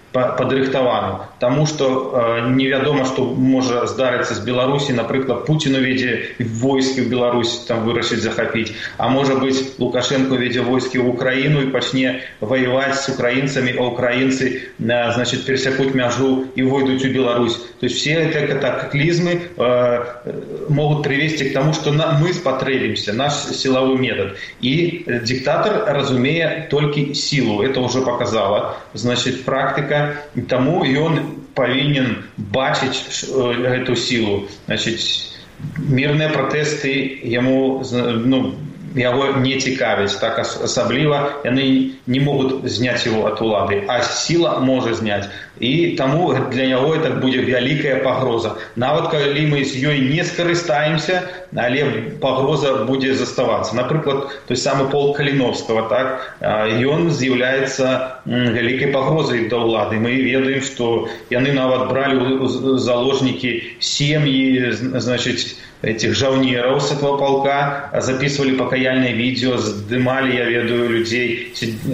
Speaker 5: падрыхтаваным. Таму што невядома, што можа здарыцца з Беларусі, напрыклад, Пуцін уведзе войскі ў Беларусі, там вырашыць захапіць, а можа быць Лукашенко уведзе войскі ў Украіну і пачне ваяваць з украінцамі, а украінцы, значит, пересекут мяжу и войдут в Беларусь. То есть все эти катаклизмы могут привести к тому, что мы спотребимся, наш силовой метод. И диктатор разумеет только силу. Это уже показала, значит, практика. Тому и он повинен бачить эту силу. Значит, мирные протесты ему, яго не цікавіць, так асабліва яны не могуць зняць яго ад улады, а сіла можа зняць. І таму для яго это будзе вялікая пагроза. Нават калі мы з ёй не скарыстаемся, але пагроза будзе заставацца. Напрыклад, той самы полк Каліновскага, так, ён з'яўляецца вялікай пагрозай да ўлады. Мы ведаем, што яны нават бралі ў заложнікі сем'і, значыць, этих жаўнераў з этого полка, записывали покаяльные видео, здымали, я ведаю, людей,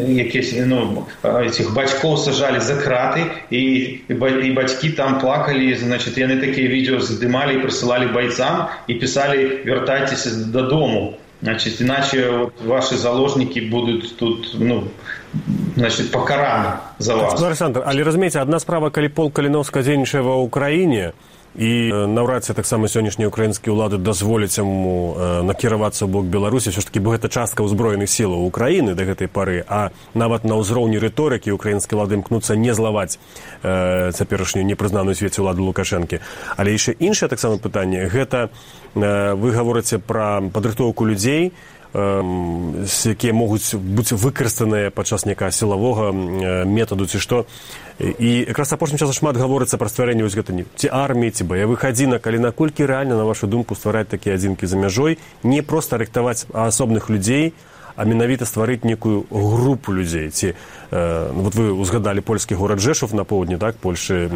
Speaker 5: этих бацькоў сажали за краты, и бацькі там плакали, значит, яны такие видео здымали и присылали бойцам, и писали: «Вертайтесь додому». Значит, иначе вот ваши заложники будут тут, значит, покараны за вас.
Speaker 4: Александр, але разумееце, одна справа, калі полк Каліновскага дзейнічае ва ўкраіне, і наўрад ці таксама сённяшнія украінскія ўлады дазволяць яму накіравацца ў бок Беларусі, ўсё ж такі, бо гэта частка ўзброеных сілаў Украіны да гэтай пары, а нават на ўзроўні рыторыкі украінскія ўлады імкнуцца не злаваць цяперашнюю непрызнаную свеце ўладу Лукашэнкі. Але яшчэ іншае таксама пытанне, гэта вы гаворыце пра падрыхтоўку людзей, якія могуць быць выкарыстаныя падчас некага сілавога метаду ці што. І якраз апошнім часам шмат гаворыцца пра стварэнне вось гэтай ці арміі, ці баявых адзінак, але наколькі рэальна, на вашу думку, ствараць такія адзінкі за мяжой, не проста рыхтаваць асобных людзей, а менавіта стварыць некую групу людзей. Ці вот вы узгадалі польскі горад Жэшув на поўдні, так, Польшы.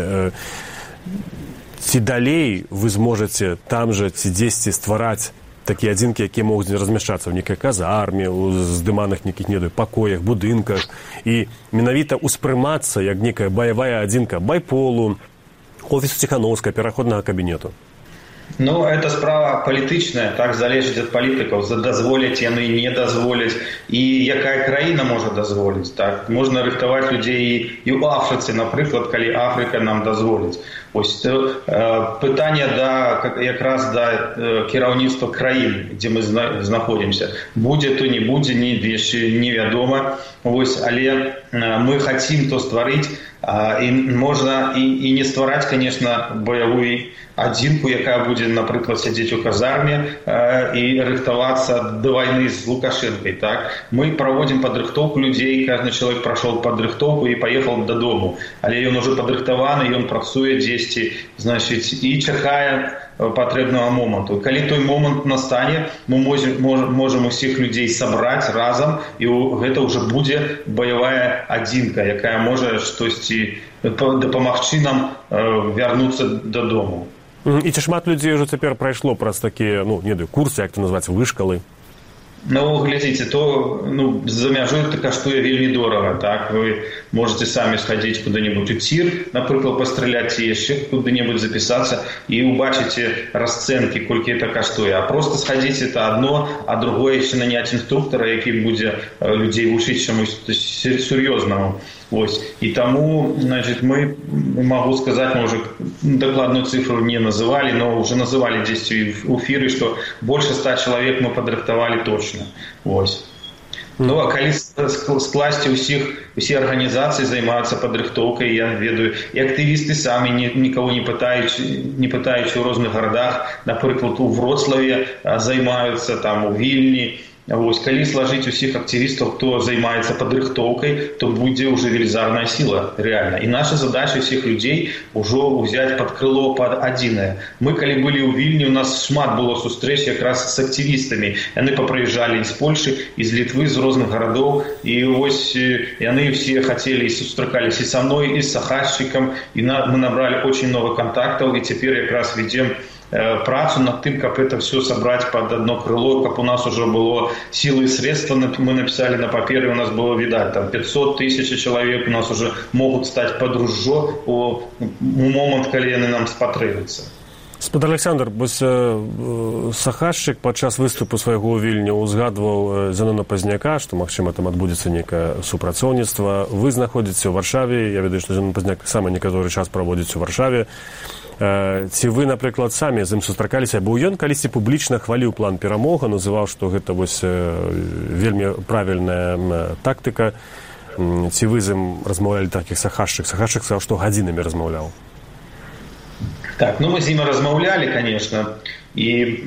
Speaker 4: Ці далей вы зможаце там жа ці дзесьці ствараць такія адзінкі, якія могуць размяшчацца ў нейкай казарме, у здыманых нейкіх пакоях, будынках, і менавіта ўспрымацца як некая баявая адзінка байполу, офісу Ціхановскага, пераходнага кабінету?
Speaker 5: Это справа палітычная, так, залежыць ад палітыкаў, дазволяць яны, не дазволяць, і якая краіна можа дазволіць, так. Можна рыхтаваць людзей і ў Афрыцы, напрыклад, калі Афрыка нам дазволіць. Ось пытанне якраз да кіраўніцтва краін, дзе мы знаходзімся. Будзе то, не будзе, яшчэ невядома. Але мы хацім то стварыць, і можна і не ствараць, конечно, баявую адзінку, якая будзе, напрыклад, сядзець у казарме і рыхтавацца да вайны з Лукашэнкай, так. Мы праводзім падрыхтоўку людзей, кожны чалавек прайшоў падрыхтоўку і паехаў дадому. Але ён ужо падрыхтаваны, ён працуе дзесьці, значыць, і чакае патрэбнага моманту. Калі той момант настане, мы можам усіх людзей сабраць разам, і гэта ўжо будзе баявая адзінка, якая можа штосьці дапамагчы нам вярнуцца дадому.
Speaker 4: І ці шмат людзей ўжо цяпер прайшло праз такія, курсы, як то назваць, вышкалы?
Speaker 5: Глядзіце, то за мяжой это каштуе вельмі дорага, так. Вы можете самі схадзіць куды-небудзь у цір, напрыклад, пастраляць, ці яшчэ куды-небудзь запісацца, і убачыце расцэнкі, колькі это каштуе. А просто схадзіць это адно, а другое яшчэ наняць інструктара, які будзе людзей вучыць чамусь сур'ёзнаму. І таму, значит, мы, могу сказать, мы уже докладную цифру не называли, но уже называли здесь в эфире, что больше 100 человек мы подрыхтовали точно. А калі скласці усе арганізацыі займаюцца падрыхтоўкай, я ведаю, і актывісты самі нікого не пытаюць у розных гарадах, напрыклад, у Вроцлаве займаюцца, там, у Вільні. Калі сложить усіх активістаў, хто займаецца падрыхтоўкай, то будзе уже велізарная сила, реально. І наша задача усіх людзей ужо ўзяць под крыло под адзінае. Мы, калі былі ў Вільні, у нас шмат было сустрэч якраз з активістамі. Яны папрыязджалі з Польшы, з Літвы, з розных гарадоў, і яны все хотели, сустракались и со мной, и с Сахасчиком, и мы набрали очень много контактов, и теперь якраз ведем працу над тым, каб это все сабраць под одно крыло, каб у нас уже было силы и средства, мы написали на папере, у нас было видать, там 500 тысяч человек у нас уже могут стать под ружжо у момент, калі яны нам спатрэбяцца.
Speaker 4: Спадар Александр, Сахашчык падчас выступу свайго ў Вільні узгадваў Зянона Пазняка, што, магчыма, там адбудзецца некае супрацоўніцтва. Вы знаходзіцеся ў Варшаве, я ведаю, што Зянон Пазняк таксама некаторы час праводзіць у Варшаве. Ці вы, напрыклад, самі з ім сустракаліся, бо ён калісьці публічна хваліў план перамога, называў, што гэта вельмі правільная тактыка. Ці вы з ім размаўлялі такіх Сахашчык? Сахашчык сказаў, што гадзінамі размаўляў.
Speaker 5: Так, мы с ними размаўлялі, конечно, и,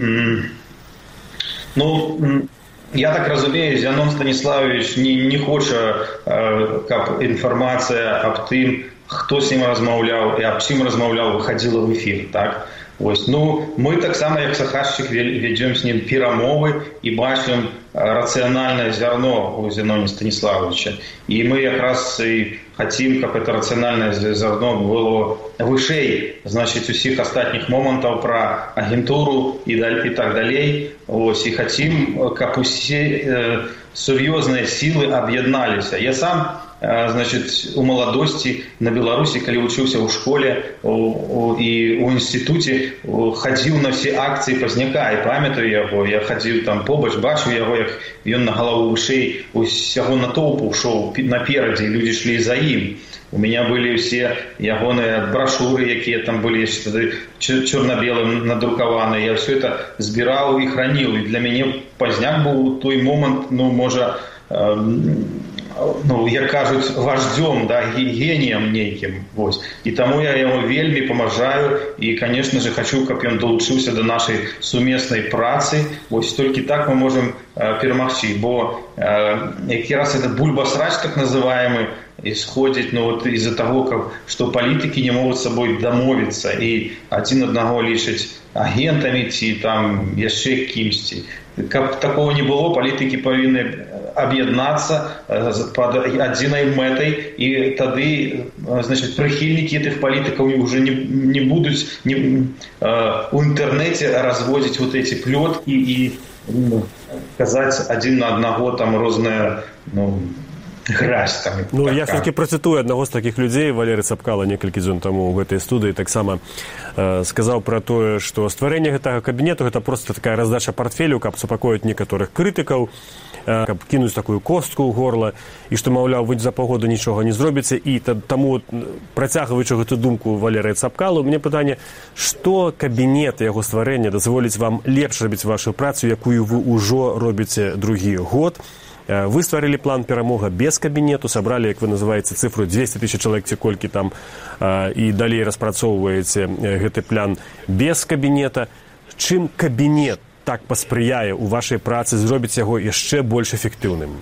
Speaker 5: я так разумею, Зянон Станіславович не хоча, каб інфармацыя аб тым, хто з ним размаўляў і аб чым размаўляў, выходила в эфир, так? Ось, мы таксама, як Сахашчык, ведем с ним перамовы и бачым рацыянальнае зярно у Зяноне Станіславовича. И мы якраз и хотим, каб это рацыянальнае зярно было вышэй, значит, усіх астатніх момантаў пра агентуру и так далей. Ось, и хотим, каб усе сур'ёзныя сілы аб'ядналіся. Я сам, значит, у маладосці на Беларусі, калі вучыўся ў школе і ў інстытуце, хадзіў на все акцыі Пазняка і памятаю яго. Я хадзіў там побач, бачыў яго, як ён на галаву вышэй усяго натоўпу шоў наперадзе, людзі шлі за ім. У меня были все ягоныя брашуры, якія там были чорна-белым надрукаваныя. Я все это збіраў і храніў. І для мяне Пазняк быў той момант, можа, як кажуць, вождем, да, гением нейкім. Вось. І таму я яму вельмі памажаю і, конечно же, хочу, каб ён долучыўся до нашай сумеснай працы. Вось толькі так мы можем перамагчы, бо якраз этот бульбасрач, так называемый, исходит из-за того, что политики не могут с собой домовиться и один одного лишить агентами ці там яшчэ кімсьці. Каб такого не было, политики повинны объединяться под одной мэтой, и тады, значит, прихильники этих политиков уже не будут в интернете разводить вот эти плетки и казать один на одного там розное, грязь там.
Speaker 4: Я все-таки процитую одного з таких людей, Валерий Цапкала, некалькі дзён таму ў гэтай студыі таксама сказаў пра тое, што стварэнне гэтага кабінету гэта просто такая раздача портфелю, каб супакоіць некаторых крытыкаў, каб кінуць такую костку ў горла, і што, маўляў, вы за паўгода нічога не зробіце. І таму, працягваючы гэту думку Валерыя Цапкалу, мне пытанне, што кабінет яго стварэння дазволіць вам лепш рабіць вашу працу, якую вы ўжо робіце другі год. Вы стварылі план перамога без кабінету, сабралі, як вы называеце, цифру 200 тысяч чалавек ці колькі там, і далей распрацоўваеце гэты план без кабінета. Чым кабінет так паспрыяе ў вашай працы зробіць яго яшчэ больш эфектыўным?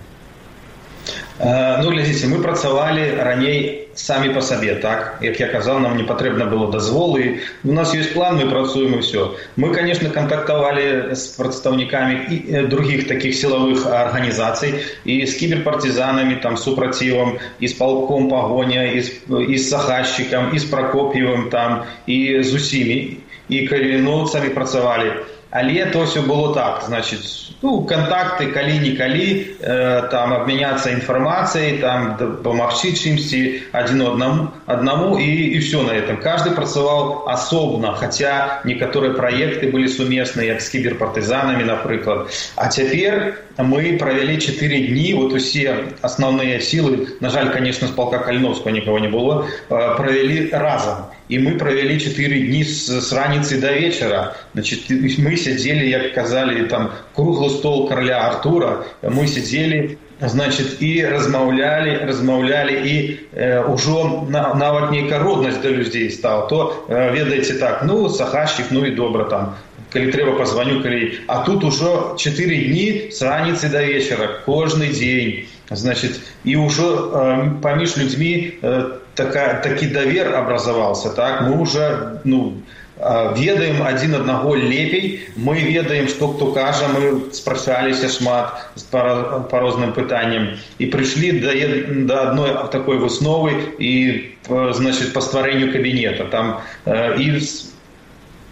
Speaker 5: Глядзіце, мы працавалі раней самі па сабе, так? Як я казаў, нам не патрэбна было дазволы. У нас ёсць план, мы працуем і все. Мы, конечно, контактавалі з прадстаўнікамі других таких силовых организаций, и с киберпартизанами, там, супротивом, и с полком Погоня, и с Сахашчиком, и с Прокопьевым, там, и з усімі, и каліновцамі працавалі. Але то все было так, значит, контакты калі-нікалі, там, обменяться информацией, там, помогчи чимся один одному, и все на этом. Каждый працавал особно, хотя некоторые проекты были суместные, как с киберпартизанами, например. А теперь мы провели 4 дни, вот все основные силы, на жаль, конечно, с полка Калиновского никого не было, провели разом. И мы провели 4 дни с раницы до вечера. Значит, мы сидели, як казали, там, круглый стол короля Артура. Мы сидели, значит, и размаўлялі, и ужо нават нейкая роднасць да людзей стала. То, ведаеце, так, Сахашчик, и добра там. Калі трэба, позвоню, а тут уже 4 дни с раницы до вечера, каждый день. Значит, и уже поміж людьми такі давер образовался, так, мы уже, ведаем один одного лепей, мы ведаем, что кто кажа, мы спрашаліся шмат по розным пытанням и пришли до одной такой высновы и, значит, по стварэнню кабинета. Там и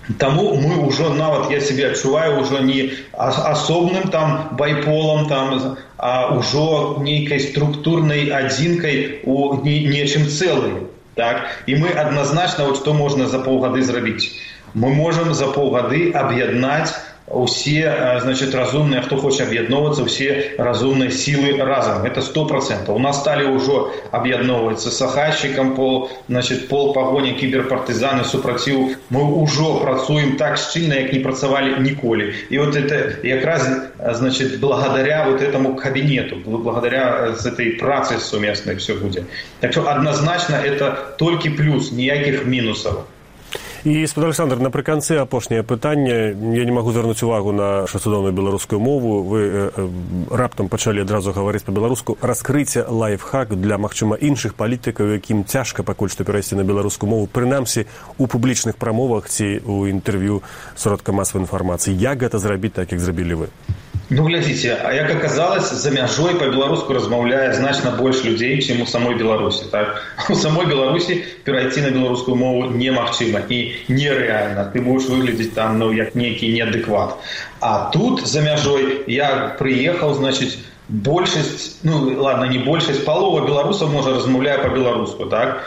Speaker 5: Таму мы ўжо нават, я себе адчуваю, ўжо не асобным там байполам, там, а ўжо нейкай структурнай адзінкай у нечым цэлым. Так? І мы адназначна, вот, што можна за паўгады зрабіць. Мы можам за паўгады аб'яднаць усе, значит, разумные, кто хочет объединоваться, все разумные силы разом. Это 100%. У нас стали уже объединовываться сахайщиком, полпогоня, киберпартизаны, супротив. Мы уже працуем так щільно, как не працевали николи. И вот это как раз, значит, благодаря вот этому кабинету, благодаря этой праце совместной все будет. Так что однозначно это только плюс, никаких минусов.
Speaker 4: І, спадар Александр, напрыканцы апошняе пытанне. Я не магу звярнуць увагу на шацудоўную беларускую мову. Вы раптам пачалі адразу гаварыць па-беларуску. Раскрыйце лайфхак для, магчыма, іншых палітыкаў, якім цяжка пакуль што перайсці на беларускую мову, прынамсі у публічных прамовах ці ў інтэрв'ю сродка масавай інфармацыі. Як гэта зрабіць так, як зрабілі вы?
Speaker 5: Ну, глядзіце, а як аказалось, за мяжой па-беларуску размаўляе значна больш людзей, чым у самой Беларусі. Так? У самой Беларусі перайти на беларускую мову немагчыма і нереально. Ты будешь выглядзець там, ну, як нейкі неадэкват. А тут за мяжой я прыехаў, значит, большасць, ну, ладно, не большасць, палова беларусаў можа размаўляе па-беларуску, так?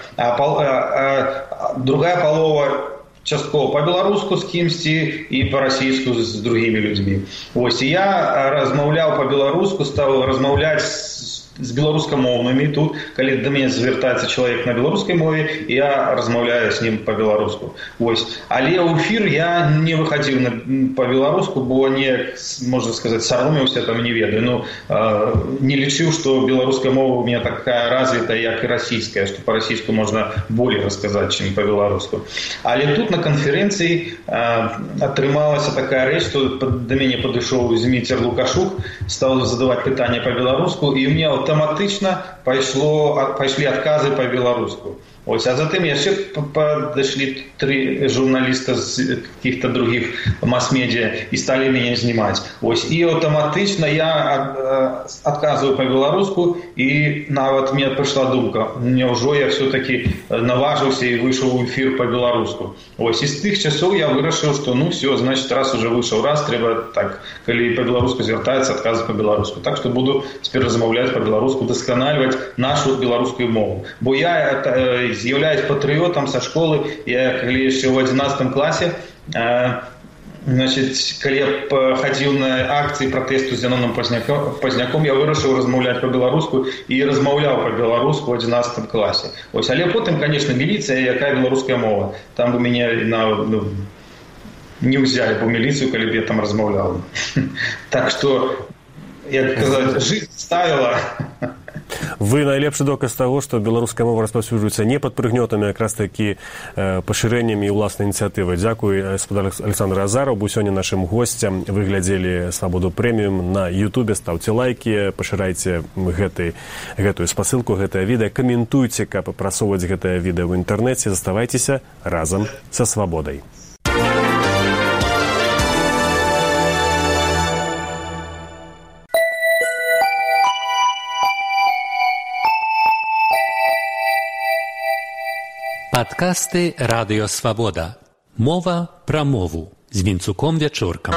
Speaker 5: А другая палова частково по-беларуску з кімсьці і по-расійску з другімі людзьмі. Вось, і я размаўляў по-беларуску, стаў размаўляць з беларускамоўнымі. Тут, калі да мяне звяртаецца чалавек на беларускай мове, я размаўляю з ним по-беларуску. Вось. Але ў эфір я не выхадзіў по-беларуску, бо не, можна сказаць, саромеўся, там не ведаю. Ну, не лічыў, што беларуская мова у меня такая развітая, як і расійская, што па-расійску можна болей расказаць, чым по-беларуску. Але тут на канферэнцыі атрымалася такая рэч, што да мяне падышоў Зміцер Лукашук, стаў задаваць пытанне по-беларуску, і мне аўтаматычна пайшлі адказы па-беларуску. Ось, а затым яшчэ падышлі 3 журналіста з каких-то других масс-медиа і сталі мяне знімаць. Ось, і аўтаматычна я адказваю па-беларуску, і нават мне прыйшла думка, няўжо я все-таки наважыўся і выйшаў у эфир па-беларуску. Ось, і з тых часоў я вырашыў, што ну все, значит, раз уже выйшаў раз, трэба так, калі па-беларуску звяртаецца, адказваць па-беларуску. Так што буду цяпер размаўляць па-беларуску, дасканальваць нашу беларускую мову. Бо я з'яўляюсь патрыётам са школы. Я калі яшчэ ў 11 класе, значит, калі я хадзіў на акцыі пратэсту з Зяноном Пазняком, я вырашыў размаўляць па-беларуску і размаўляў па-беларуску ў 11 класе. Ось, але потым, конечно, міліцыя, якая беларуская мова. Там бы мяне не ўзялі б у міліцыю, калі б я там размаўляў. Так што, як казаць, жизнь ставіла.
Speaker 4: Вы найлепшы доказ таго, што беларуская мова распаўсюджваецца не пад прыгнётамі, якраз такі пашырэннямі і ўласнай ініцыятывай. Дзякуй, спадар Александр Азаров, быў сёння нашым госцем. Вы глядзелі «Свабоду прэміум» на Ютубе. Стаўце лайкі, пашырайце гэтую спасылку, гэтае відэа, каментуйце, каб прасоўваць гэтае відэа ў інтэрнэце. Заставайцеся разам са свабодай.
Speaker 6: Падкасты «Радыё Свабода». Мова пра мову з Вінцуком Вячоркам.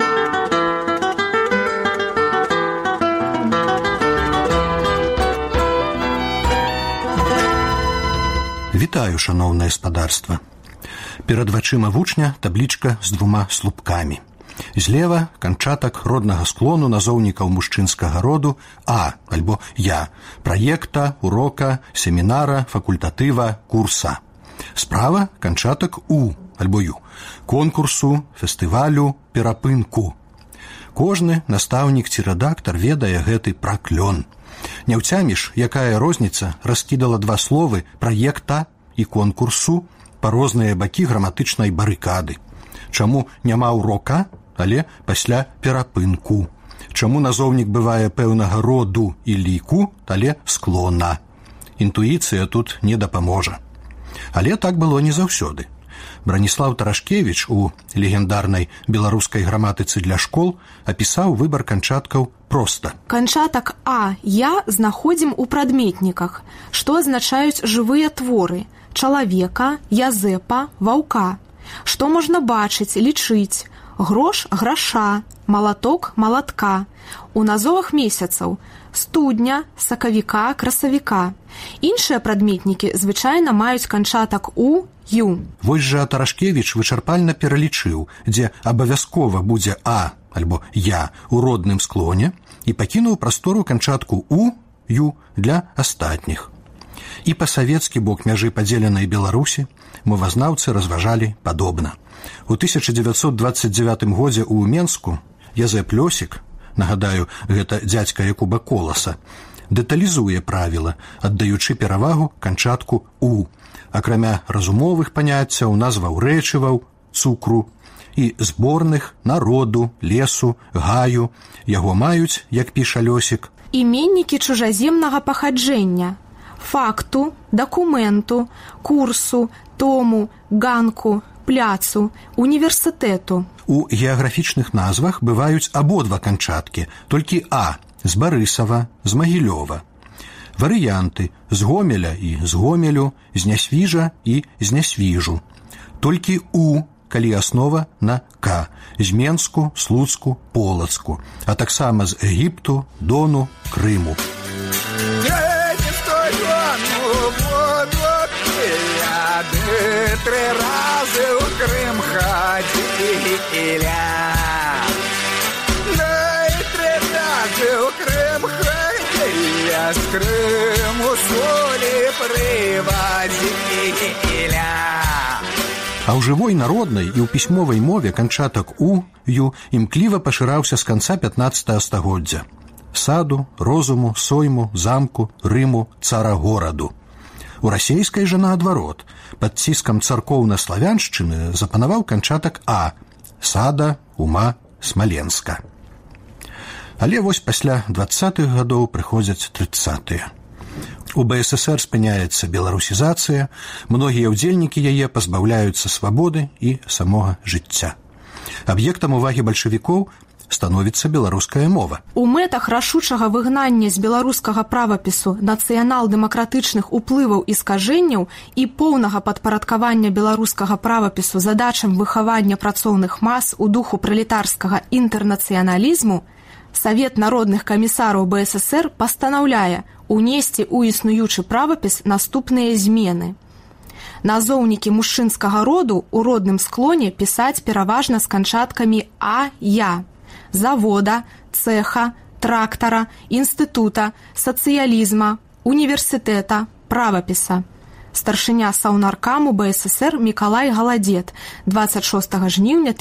Speaker 7: Вітаю, шаноўнае спадарства. Перад вачыма вучня таблічка з 2 слупкамі. Злева канчатак роднага склону назоўнікаў мужчынскага роду А, альбо Я, праекта, урока, семінара, факультатыва, курса. Справа канчатак У, альбо Ю, конкурсу, фестывалю, перапынку. Кожны настаўнік ці рэдактар ведае гэты праклён. Не ўцяміш, якая розніца раскідала 2 словы праекта і конкурсу па розныя бакі граматычнай барыкады. Чаму няма урока, але пасля перапынку? Чаму назоўнік бывае пэўнага роду і ліку, але склона? Інтуіцыя тут не дапаможа. Але так было не заўсёды. Браніслаў Тарашкевіч у легендарнай беларускай граматыцы для школ апісаў выбар канчаткаў проста.
Speaker 8: Канчатак А, Я знаходзім у прадметніках, што азначаюць жывыя творы – чалавека, язэпа, ваўка. Што можна бачыць, лічыць? Грош – граша, малаток – малатка. У назовах месяцаў – студня, сакавіка, красавіка. Іншыя прадметнікі звычайна маюць канчатак у, ю.
Speaker 7: Вось жа Тарашкевіч вычарпальна пералічыў, дзе абавязкова будзе а альбо я у родным склоне і пакінуў прастору канчатку у, ю для астатніх. І па савецкі бок мяжы падзеленай Беларусі мовазнаўцы разважалі падобна. У 1929 годзе ў Менску Язэп Лёсік, нагадаю, гэта дзядзька Якуба Коласа, дэталізуе правіла, аддаючы перавагу канчатку у, акрамя разумовых паняццяў, назваў рэчываў, цукру і зборных народу, лесу, гаю. Яго маюць, як піша Лёсік,
Speaker 8: іменнікі чужаземнага пахаджэння, факту, дакументу, курсу, тому, ганку, пляцу, універсітэту.
Speaker 7: У геаграфічных назвах бываюць абодва канчаткі, толькі а з Барысава, з Магілёва. Варыянты з Гомеля і з Гомелю, з Нясвіжа і з Нясвіжу. Толькі у, калі аснова на к, з Менску, Слуцку, Полацку, а таксама з Егіпту, Дону, Крыму.
Speaker 9: Три рази у Крим ходила. Да и три рази у Крим ходила. С Крыму соли привозила.
Speaker 7: А ў жывой народнай і ў пісьмовай мове канчатак у, ю імкліва пашыраўся з канца 15 стагоддзя. Саду, розуму, сойму, замку, Рыму, цара-гораду. У расейскай жа наадварот, пад ціскам царкоўна-славяншчыны запанаваў канчатак а, сада, ума, смаленска. Але вось пасля 20-х гадоў прыходзяць 30-тыя. У БССР спыняецца беларусізацыя, многія ўдзельнікі яе пазбаўляюцца свабоды і самога жыцця. Аб'ектам увагі бальшавікоў становіцца беларуская мова.
Speaker 8: У мэтах рашучага выгнання з беларускага правапісу нацыянал-дэмакратычных уплываў і скажэнняў і поўнага падпарадкавання беларускага правапісу задачам выхавання працоўных мас у духу пралетарскага інтэрнацыяналізму Савет народных камісараў БССР пастанаўляе унесці ў існуючы правапіс наступныя змены. Назоўнікі мужчынскага роду ў родным склоне пісаць пераважна з канчаткамі а, я, завода, цеха, трактара, інстытута, сацыялізма, універсітэта, правапіса. Старшыня Саўнаркаму БССР Мікалай Галадзет, 26 жніўня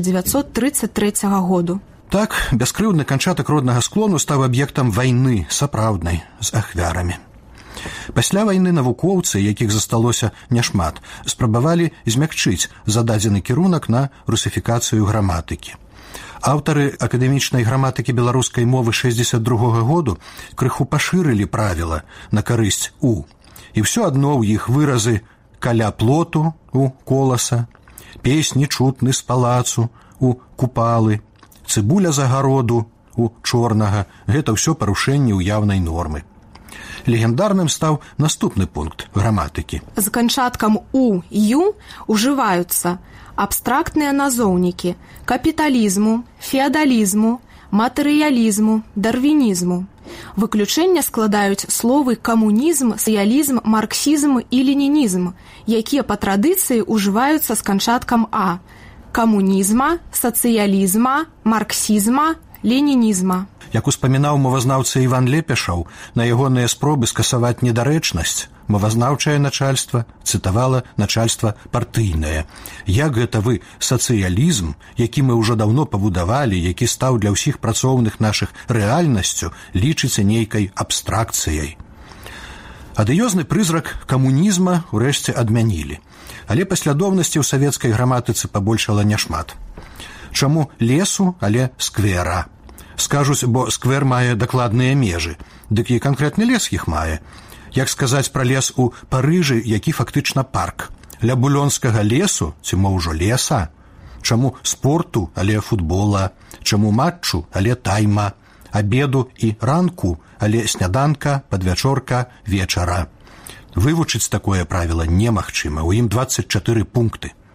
Speaker 8: 1933 году.
Speaker 7: Так, бяскрыўдны канчатак роднага склону стаў аб'ектам вайны сапраўднай з ахвярамі. Пасля вайны навукоўцы, якіх засталося няшмат, спрабавалі змякчыць зададзены кірунак на русіфікацыю граматыкі. Аўтары акадэмічнай граматыкі беларускай мовы 62-го году крыху пашырылі правіла на карысць у. І ўсё адно ў іх выразы «каля плоту» у Коласа, «песні чутны з палацу» у Купалы, «цыбуля з агароду» у Чорнага – гэта ўсё парушэнні ўяўнай нормы. Легендарным стаў наступны пункт граматыкі.
Speaker 8: З канчаткам у, ю ужываюцца абстрактныя назоўнікі капіталізму, феадалізму, матэрыялізму, дарвінізму. Выключэнне складаюць словы камунізм, сацыялізм, марксізм і ленінізм, якія па традыцыі ўжываюцца з канчаткам а – камунізма, сацыялізма, марксізма, ленінізма.
Speaker 7: Як успамінаў мовазнаўца Іван Лепешаў, на ягоныя спробы скасаваць недарэчнасць, мовазнаўчае начальства цытавала начальства партыйнае. Як гэта вы сацыялізм, які мы ўжо даўно пабудавалі, які стаў для ўсіх працоўных нашых рэальнасцю, лічыцца нейкай абстракцыяй. Адыёзны прызрак камунізма ўрэшце адмянілі. Але паслядоўнасці ў савецкай граматыцы пабольшала няшмат. Чаму лесу, але сквера? Скажуць, бо сквер мае дакладныя межы. Дык і канкрэтны лес іх мае. Як сказаць пра лес у Парыжы, які фактычна парк? Ля булёнскага лесу, ці мо ўжо леса? Чаму спорту, але футбола? Чаму матчу, але тайма? Абеду і ранку, але сняданка, падвячорка, вечара? Вывучыць такое правіла немагчыма, у ім 24 пункты.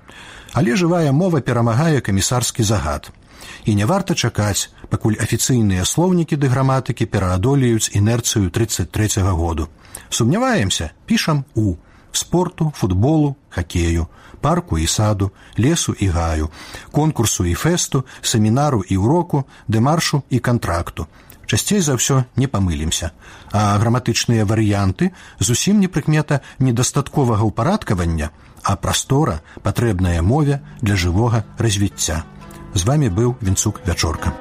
Speaker 7: Але жывая мова перамагае камісарскі загад. І не варта чакаць, пакуль афіцыйныя слоўнікі ды граматыкі пераадолеюць інерцыю 33-го году. Сумняваемся, пішам «у» спорту, футболу, хакею, парку і саду, лесу і гаю, конкурсу і фесту, семінару і уроку, дэмаршу і кантракту. Часцей за ўсё не памылімся. А граматычныя варыянты зусім не прыкмета недастатковага ўпарадкавання, а прастора, патрэбная мове для жывога развіцця. З вами быў Вінцук Вячорка.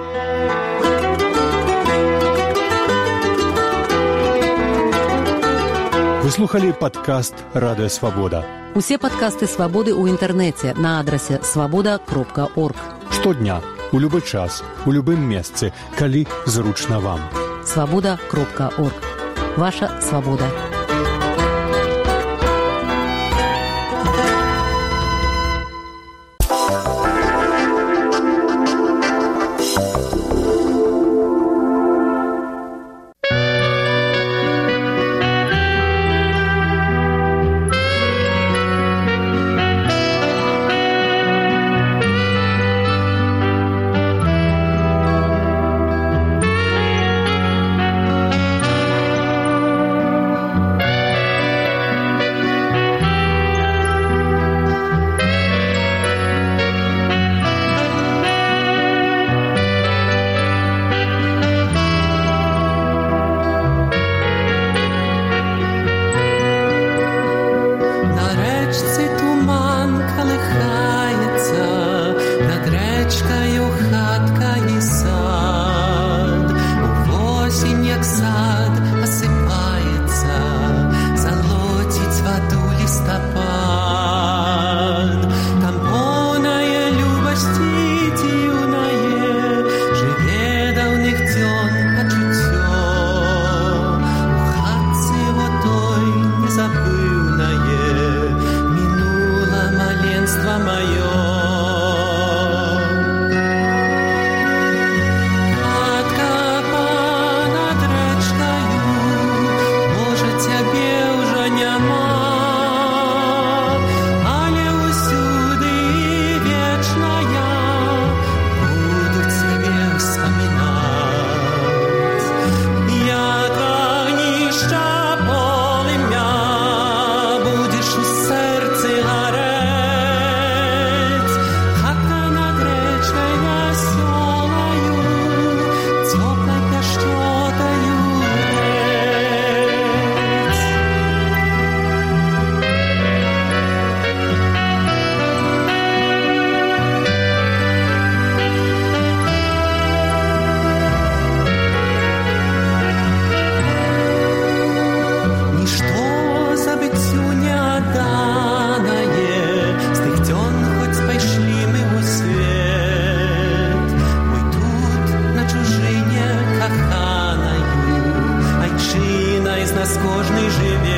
Speaker 10: Вы слухали падкаст «Радыё Свабода».
Speaker 11: Усе падкасты «Свабоды» ў інтэрнэце на адрасе свабода.орг.
Speaker 10: Штодня, у любы час, у любым месцы, калі зручна вам.
Speaker 11: Свабода.орг. Ваша свабода.
Speaker 12: Кожний живе.